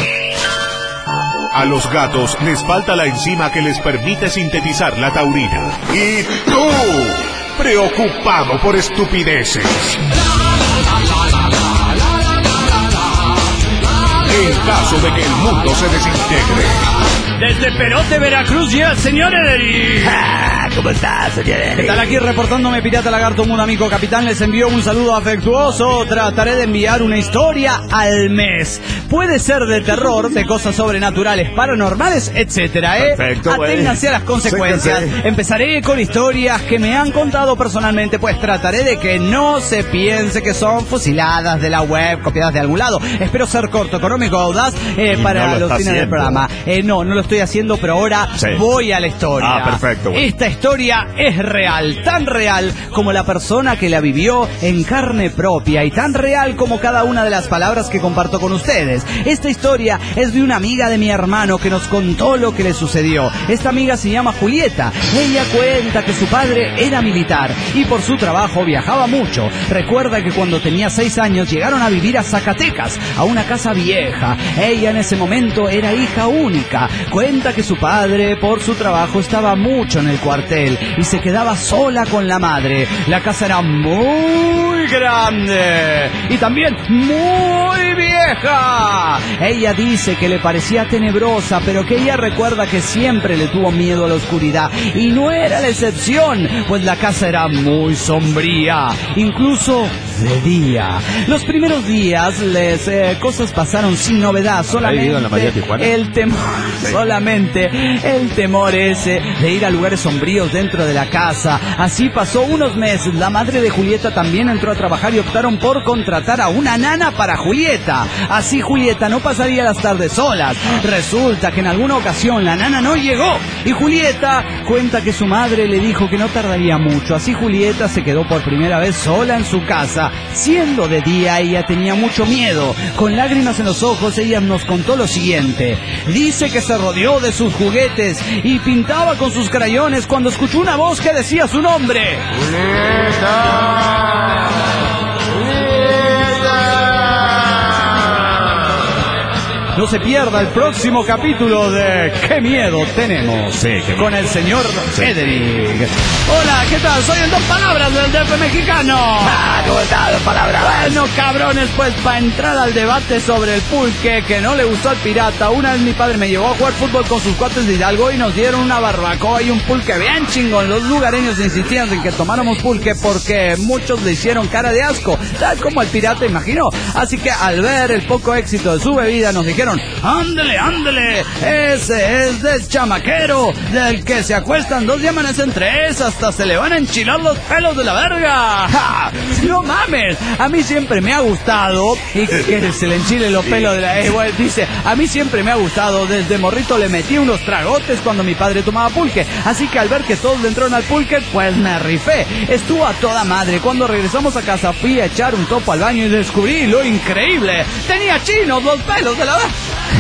Speaker 1: A los gatos les falta la enzima que les permite sintetizar la taurina. Y tú, preocupado por estupideces. En caso de que el mundo se desintegre.
Speaker 2: Desde Perote, Veracruz, llega el señor Ederi.
Speaker 3: ¿Cómo estás, señor Ederi?
Speaker 2: ¿Qué tal? Aquí reportándome Pirata Lagarto, un amigo capitán. Les envío un saludo afectuoso. Trataré de enviar una historia al mes. Puede ser de terror, de cosas sobrenaturales, paranormales, etcétera, ¿eh?
Speaker 4: Perfecto,
Speaker 2: aténganse a las consecuencias. Sí, sí. Empezaré con historias que me han contado personalmente, pues trataré de que no se piense que son fusiladas de la web, copiadas de algún lado. Espero ser corto, económico, audaz eh, para no los fines del programa. Eh, no, no lo estoy haciendo, pero ahora sí. voy a la historia.
Speaker 4: Ah, perfecto. Bueno.
Speaker 2: Esta historia es real, tan real como la persona que la vivió en carne propia y tan real como cada una de las palabras que comparto con ustedes. Esta historia es de una amiga de mi hermano que nos contó lo que le sucedió. Esta amiga se llama Julieta. Ella cuenta que su padre era militar y por su trabajo viajaba mucho. Recuerda que cuando tenía seis años llegaron a vivir a Zacatecas, a una casa vieja. Ella en ese momento era hija única. Cuenta que su padre por su trabajo estaba mucho en el cuartel y se quedaba sola con la madre. La casa era muy grande y también muy vieja. Ella dice que le parecía tenebrosa, pero que ella recuerda que siempre le tuvo miedo a la oscuridad y no era la excepción, pues la casa era muy sombría, incluso de día. Los primeros días les eh, cosas pasaron sin novedad, solamente el temor, sí. solamente el temor ese de ir a lugares sombríos dentro de la casa. Así pasó unos meses. La madre de Julieta también entró a trabajar y optaron por contratar a una nana para Julieta. Así Julieta no pasaría las tardes solas. Resulta que en alguna ocasión la nana no llegó y Julieta cuenta que su madre le dijo que no tardaría mucho. Así Julieta se quedó por primera vez sola en su casa. Siendo de día, ella tenía mucho miedo. Con lágrimas en los ojos, ella nos contó lo siguiente. Dice que se rodeó de sus juguetes y pintaba con sus crayones cuando escuchó una voz que decía su nombre. ¡Julieta! No se pierda el próximo capítulo de ¿Qué miedo tenemos?
Speaker 4: Sí, qué
Speaker 2: con el señor sí. Ederick. Hola, ¿qué tal? Soy en Dos Palabras del D F mexicano.
Speaker 3: Ah, ¿cómo está Dos Palabras?
Speaker 2: Bueno, cabrones, pues para entrar al debate sobre el pulque que no le gustó al pirata, una vez mi padre me llevó a jugar fútbol con sus cuates de Hidalgo y nos dieron una barbacoa y un pulque bien chingón. Los lugareños insistían en que tomáramos pulque porque muchos le hicieron cara de asco, tal como el pirata imaginó. Así que al ver el poco éxito de su bebida nos dijeron dijeron, ándele, ándele, ese es del chamaquero, del que se acuestan dos y amanecen tres, hasta se le van a enchilar los pelos de la verga. ¡Ja! No mames, a mí siempre me ha gustado, y que se le enchile los pelos de la... Eh, bueno, dice, a mí siempre me ha gustado, desde morrito le metí unos tragotes cuando mi padre tomaba pulque, así que al ver que todos le entraron al pulque, pues me rifé. Estuvo a toda madre. Cuando regresamos a casa fui a echar un topo al baño y descubrí lo increíble. Tenía chinos los pelos de la verga.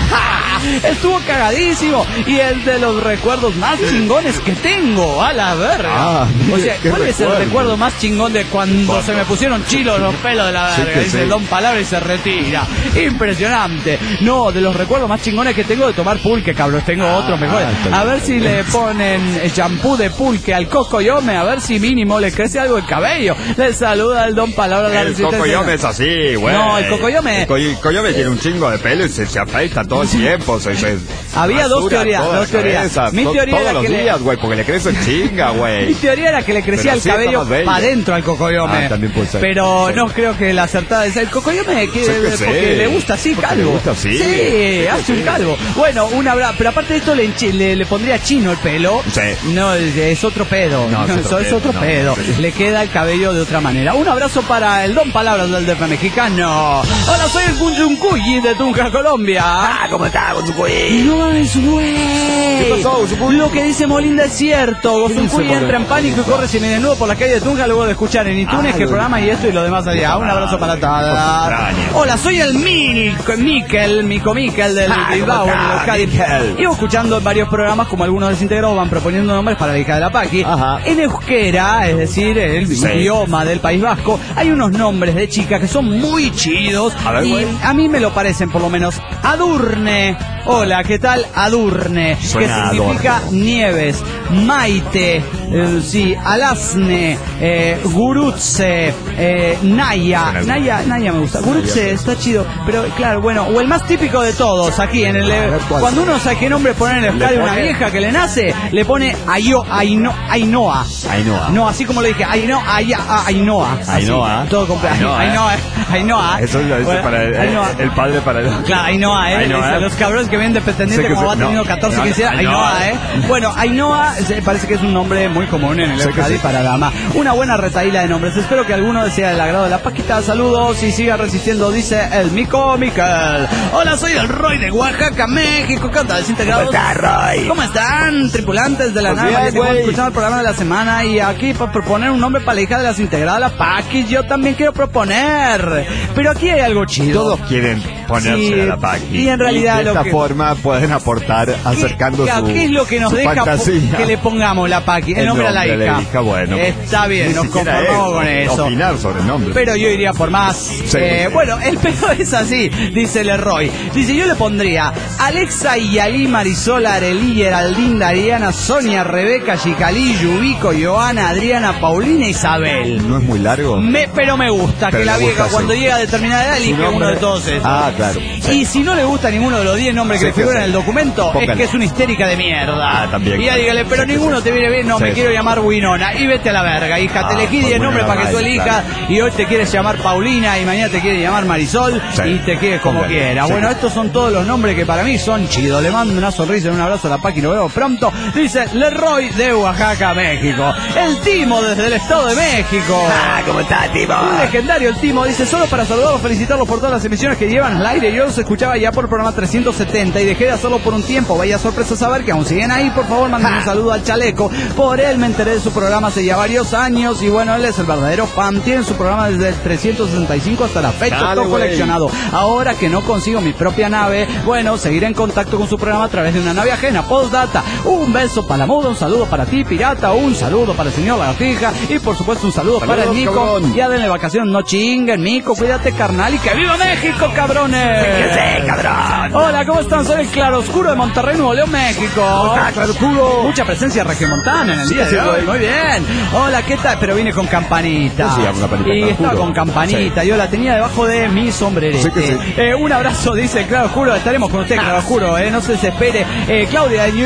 Speaker 2: Estuvo cagadísimo. Y es de los recuerdos más chingones que tengo. A la verga. Ah, o sea, ¿cuál es el recuerdo más chingón de cuando ¿Cuánto? se me pusieron chinos los pelos de la verga? Sí, dice sí. Don Palabra y se retira. Impresionante. No, de los recuerdos más chingones que tengo de tomar pulque, cabrón. Tengo ah, otros mejores. A ver si le ponen champú de pulque al cocoyome, a ver si mínimo le crece algo el cabello. Le saluda el Don Palabra. La
Speaker 4: el cocoyome es así, güey.
Speaker 2: No, el cocoyome.
Speaker 4: El cocoyome tiene un chingo de pelo y se, se afeita todo el tiempo. Se, se
Speaker 2: Había dos teorías, dos teorías.
Speaker 4: Cabeza,
Speaker 2: Mi
Speaker 4: to,
Speaker 2: teoría
Speaker 4: todos
Speaker 2: era
Speaker 4: los
Speaker 2: que
Speaker 4: días,
Speaker 2: le...
Speaker 4: güey, porque le crece chinga, güey.
Speaker 2: Mi teoría era que le crecía el cabello para adentro al cocoyome.
Speaker 4: Ah, también puede ser.
Speaker 2: Pero
Speaker 4: sí.
Speaker 2: no creo que la acertada es el cocoyome, que,
Speaker 4: sí que
Speaker 2: porque
Speaker 4: sí.
Speaker 2: le gusta así,
Speaker 4: porque
Speaker 2: calvo.
Speaker 4: Le gusta así.
Speaker 2: Sí, sí, hace un calvo. Bueno, una bra... pero aparte de esto le, le, le pondría chino el pelo.
Speaker 4: Sí.
Speaker 2: No, es otro pedo.
Speaker 4: No,
Speaker 2: no,
Speaker 4: es otro
Speaker 2: eso
Speaker 4: pedo.
Speaker 2: es otro
Speaker 4: No,
Speaker 2: pedo.
Speaker 4: no, sí.
Speaker 2: Le queda el cabello de otra manera. Un abrazo para el Don Palabras del D F mexicano. Hola, soy el Cunchuncuyi de Tunja, Colombia.
Speaker 3: Ah, ¿cómo está, Cunchuncuyi?
Speaker 2: No es güey.
Speaker 3: ¿Qué pasó, Cunchuncuyi?
Speaker 2: Lo que dice Molinda es cierto. Cunchuncuyi entra en pánico y corre semidesnudo por la calle de Tunja luego de escuchar en iTunes ah, que el programa y esto y lo demás allá. Un abrazo para todas. Hola, soy el Mil, Miquel, Mico Miquel del ah, Bilbao, del Cádiz. Llevo escuchando en varios programas como algunos desintegrados van proponiendo nombres para la hija de la Paqui. Ajá. En euskera, es decir, el sí. idioma del País Vasco, hay unos nombres de chicas que son muy chidos a ver, y güey. a mí me lo parecen por lo menos. Adurne. Hola, ¿qué tal? Adurne, Suena que significa adorno. Nieves. Maite, eh, sí, Alasne, eh, Gurutze, eh, Naya. Naya, Naya me gusta. Gurutze está chido, pero claro, bueno, o el más típico de todos aquí en el eh, cuando uno sabe qué nombre poner en el euskadi a una vieja que le nace, le pone Ayo, Aino, Ainoa.
Speaker 4: Ainoa.
Speaker 2: No, así como lo dije, Aino, Aya, Ainoa.
Speaker 4: Ainoa.
Speaker 2: Todo completo. Ainoa, Ainoa.
Speaker 4: Eso lo dice bueno, para el, el padre para el.
Speaker 2: Claro, Ainoa, eh. Ainoa. Los cabrones que vienen de pretendiente como va teniendo catorce, no, quince años. Ainoa, eh. Bueno, Ainoa parece que es un nombre muy común en el euskadi para dama. Una buena retaíla de nombres. Espero que alguno sea del agrado de la Paquita. Saludos y siga resistiendo, dice el Mico Miquel. Hola, soy el Roy de Oaxaca, México. ¿Qué onda, desintegrados?
Speaker 3: ¿Cómo está, Roy?
Speaker 2: ¿Cómo están, tripulantes de la
Speaker 3: pues
Speaker 2: nave?
Speaker 3: Estamos
Speaker 2: escuchando el programa de la semana y aquí para proponer un nombre para la hija de las integradas, la Paqui. Yo también quiero proponer. Pero aquí hay algo chido.
Speaker 4: Todos quieren ponerse sí, a la Paqui.
Speaker 2: Y en realidad
Speaker 4: y de
Speaker 2: lo
Speaker 4: esta
Speaker 2: que...
Speaker 4: forma pueden aportar acercando
Speaker 2: ¿Qué,
Speaker 4: su
Speaker 2: ¿Qué es lo que nos deja
Speaker 4: fantasía?
Speaker 2: Que le pongamos la Paqui? El, el nombre, nombre a la hija. La hija bueno, está bien, nos conformamos con eso.
Speaker 4: Opinar sobre el nombre.
Speaker 2: Pero yo iría por más. Sí. Eh, bueno, el pedo es así, dice Leroy. Dice, yo le pondría Alexa, Iyalí, Marisol, Arelí, Geraldine, Ariana, Sonia, Rebeca, Chicalí, Yubico, Joana, Adriana, Paulina, Isabel.
Speaker 4: ¿No es muy largo?
Speaker 2: Me, pero me gusta pero que la vieja cuando llega a determinada edad elige uno de todos esos.
Speaker 4: Ah, claro. Sí.
Speaker 2: Y si no le gusta ninguno de los diez nombres que sí, le figuran sí. en el documento, Póngale. es que es una histérica de mierda.
Speaker 4: Ah, también.
Speaker 2: Y ya dígale, pero sí, ninguno sí. te viene bien, no, sí, me sí. quiero llamar Winona. Y vete a la verga, hija, ah, te elegí diez nombres para que tú elijas. Claro. Y hoy te quieres llamar Paulina y mañana te quieres llamar Marisol sí. y te quieres como Póngale. quieras. Sí. Bueno, estos son todos los nombres que para mí son chidos. Le mando una sonrisa y un abrazo a la Paqui, lo veo pronto. Dice Leroy de Oaxaca, México. El Timo desde el Estado de México.
Speaker 3: Ah, ¿cómo está, Timo?
Speaker 2: Un legendario el Timo. Dice, solo para saludarlos, felicitarlos por todas las emisiones que llevan al aire. Yo los escuchaba ya por el programa trescientos setenta y dejé de hacerlo por un tiempo. Vaya sorpresa saber que aún siguen ahí. Por favor, manden un saludo al Chaleco. Por él me enteré de su programa hace ya varios años. Y bueno, él es el verdadero fan. Tiene su programa desde el trescientos sesenta y cinco hasta la fecha. Dale, todo coleccionado. Ahora que no consigo mi propia nave, bueno, seguiré en contacto con su programa a través de una nave ajena. Postdata. Un beso para la muda, un saludo para ti, pirata, un saludo para el señor Lagartija y por supuesto un saludo Saludos, para el Nico. Cabrón. Ya denle vacaciones, no chinguen, Nico, cuídate, carnal, y que viva México, cabrones.
Speaker 3: Fíjese, cabrón.
Speaker 2: Hola, ¿cómo están? Soy el Claroscuro de Monterrey, Nuevo León, México.
Speaker 3: ¿Cómo está, Claroscuro?
Speaker 2: Mucha presencia regiomontana en el sí, día sí, de hoy. Muy bien. Hola, ¿qué tal? Pero vine con campanita.
Speaker 4: Sí, sí, campanita
Speaker 2: y estaba con campanita. Sí. Yo la tenía debajo de mi sombrerete. Sí, sí. Eh, un abrazo, dice el Claroscuro. Estaremos con usted, Claroscuro, eh. No se desespere. Eh, Claudia de New York,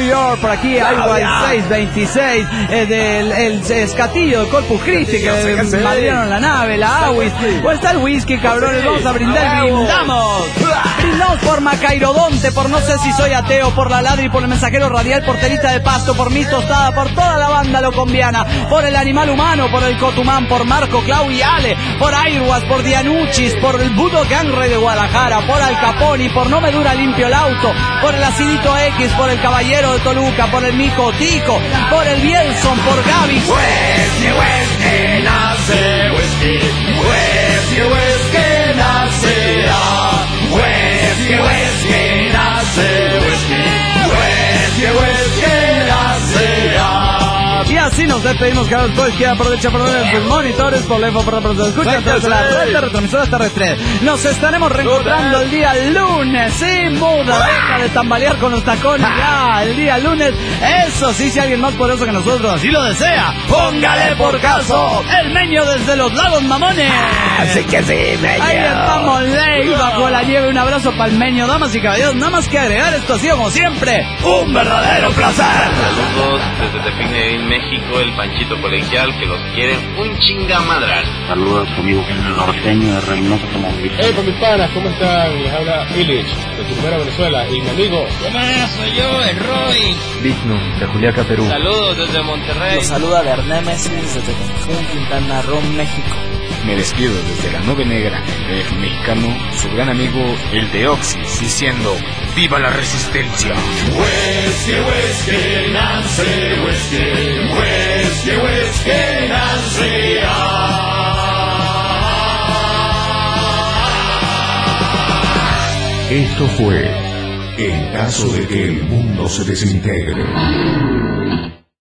Speaker 2: por aquí, Highway seiscientos veintiséis, eh, del el escatillo de Corpus Christi, que madrieron la nave, la Awis. O está el whisky, cabrones, vamos a brindar, brindamos. Brindamos por Macairodonte, por No sé si soy ateo, por La Ladri, por El Mensajero Radial, por Telita de Pasto, por Mi Tostada, por toda la banda locombiana, por El Animal Humano, por El Cotumán, por Marco, Clau y Ale, por Airwas, por Dianuchis, por el Budo Gangre de Guadalajara, por Al Caponi, por No me dura limpio el auto, por el Acidito X, por el Caballero de Toluca, por el Mico Tico, por el Bielson, por Gaby.
Speaker 3: Whisky, whisky, nace whisky, whisky, whisky, nace ah. Whisky, whisky, nace whisky, whisky, whisky, nace ah.
Speaker 2: Y así nos despedimos, que después queda aprovecha por ver sus monitores, por la info, por la de escucha, entonces la red de retransmisoras terrestres. Nos estaremos reencontrando el día lunes, sin muda, deja de tambalear con los tacones ya, el día lunes, eso sí, si alguien más poderoso que nosotros así lo desea, póngale por caso, el Meño desde los Lagos Mamones.
Speaker 3: Así que sí, Meño.
Speaker 2: Ahí estamos, ley, bajo la nieve, un abrazo para el Meño, damas y caballeros, nada más que agregar, esto ha sido como siempre, un verdadero placer.
Speaker 8: Saludos desde Tepic, México, el Panchito Colegial, que los quieren un chingamadral.
Speaker 9: Saludos conmigo, el norteño de Reynosa Tamaulipas.
Speaker 10: Hey, con mis panas, ¿cómo están? Les habla Illich, de Tucumán, Venezuela, y mi amigo.
Speaker 11: ¿Qué más? Soy yo, el Roy.
Speaker 12: Dignum, de Juliaca, Perú.
Speaker 11: Saludos desde Monterrey.
Speaker 13: Los saluda Bernémesis desde Cancún, Quintana Roo, México.
Speaker 14: Me despido desde la nube negra del mexicano, su gran amigo, el de Oxys, diciendo ¡viva la resistencia!
Speaker 3: Whisky, whisky, Nancy, whisky, whisky, whisky, Nancy, ah.
Speaker 1: Esto fue En caso de que el mundo se desintegre.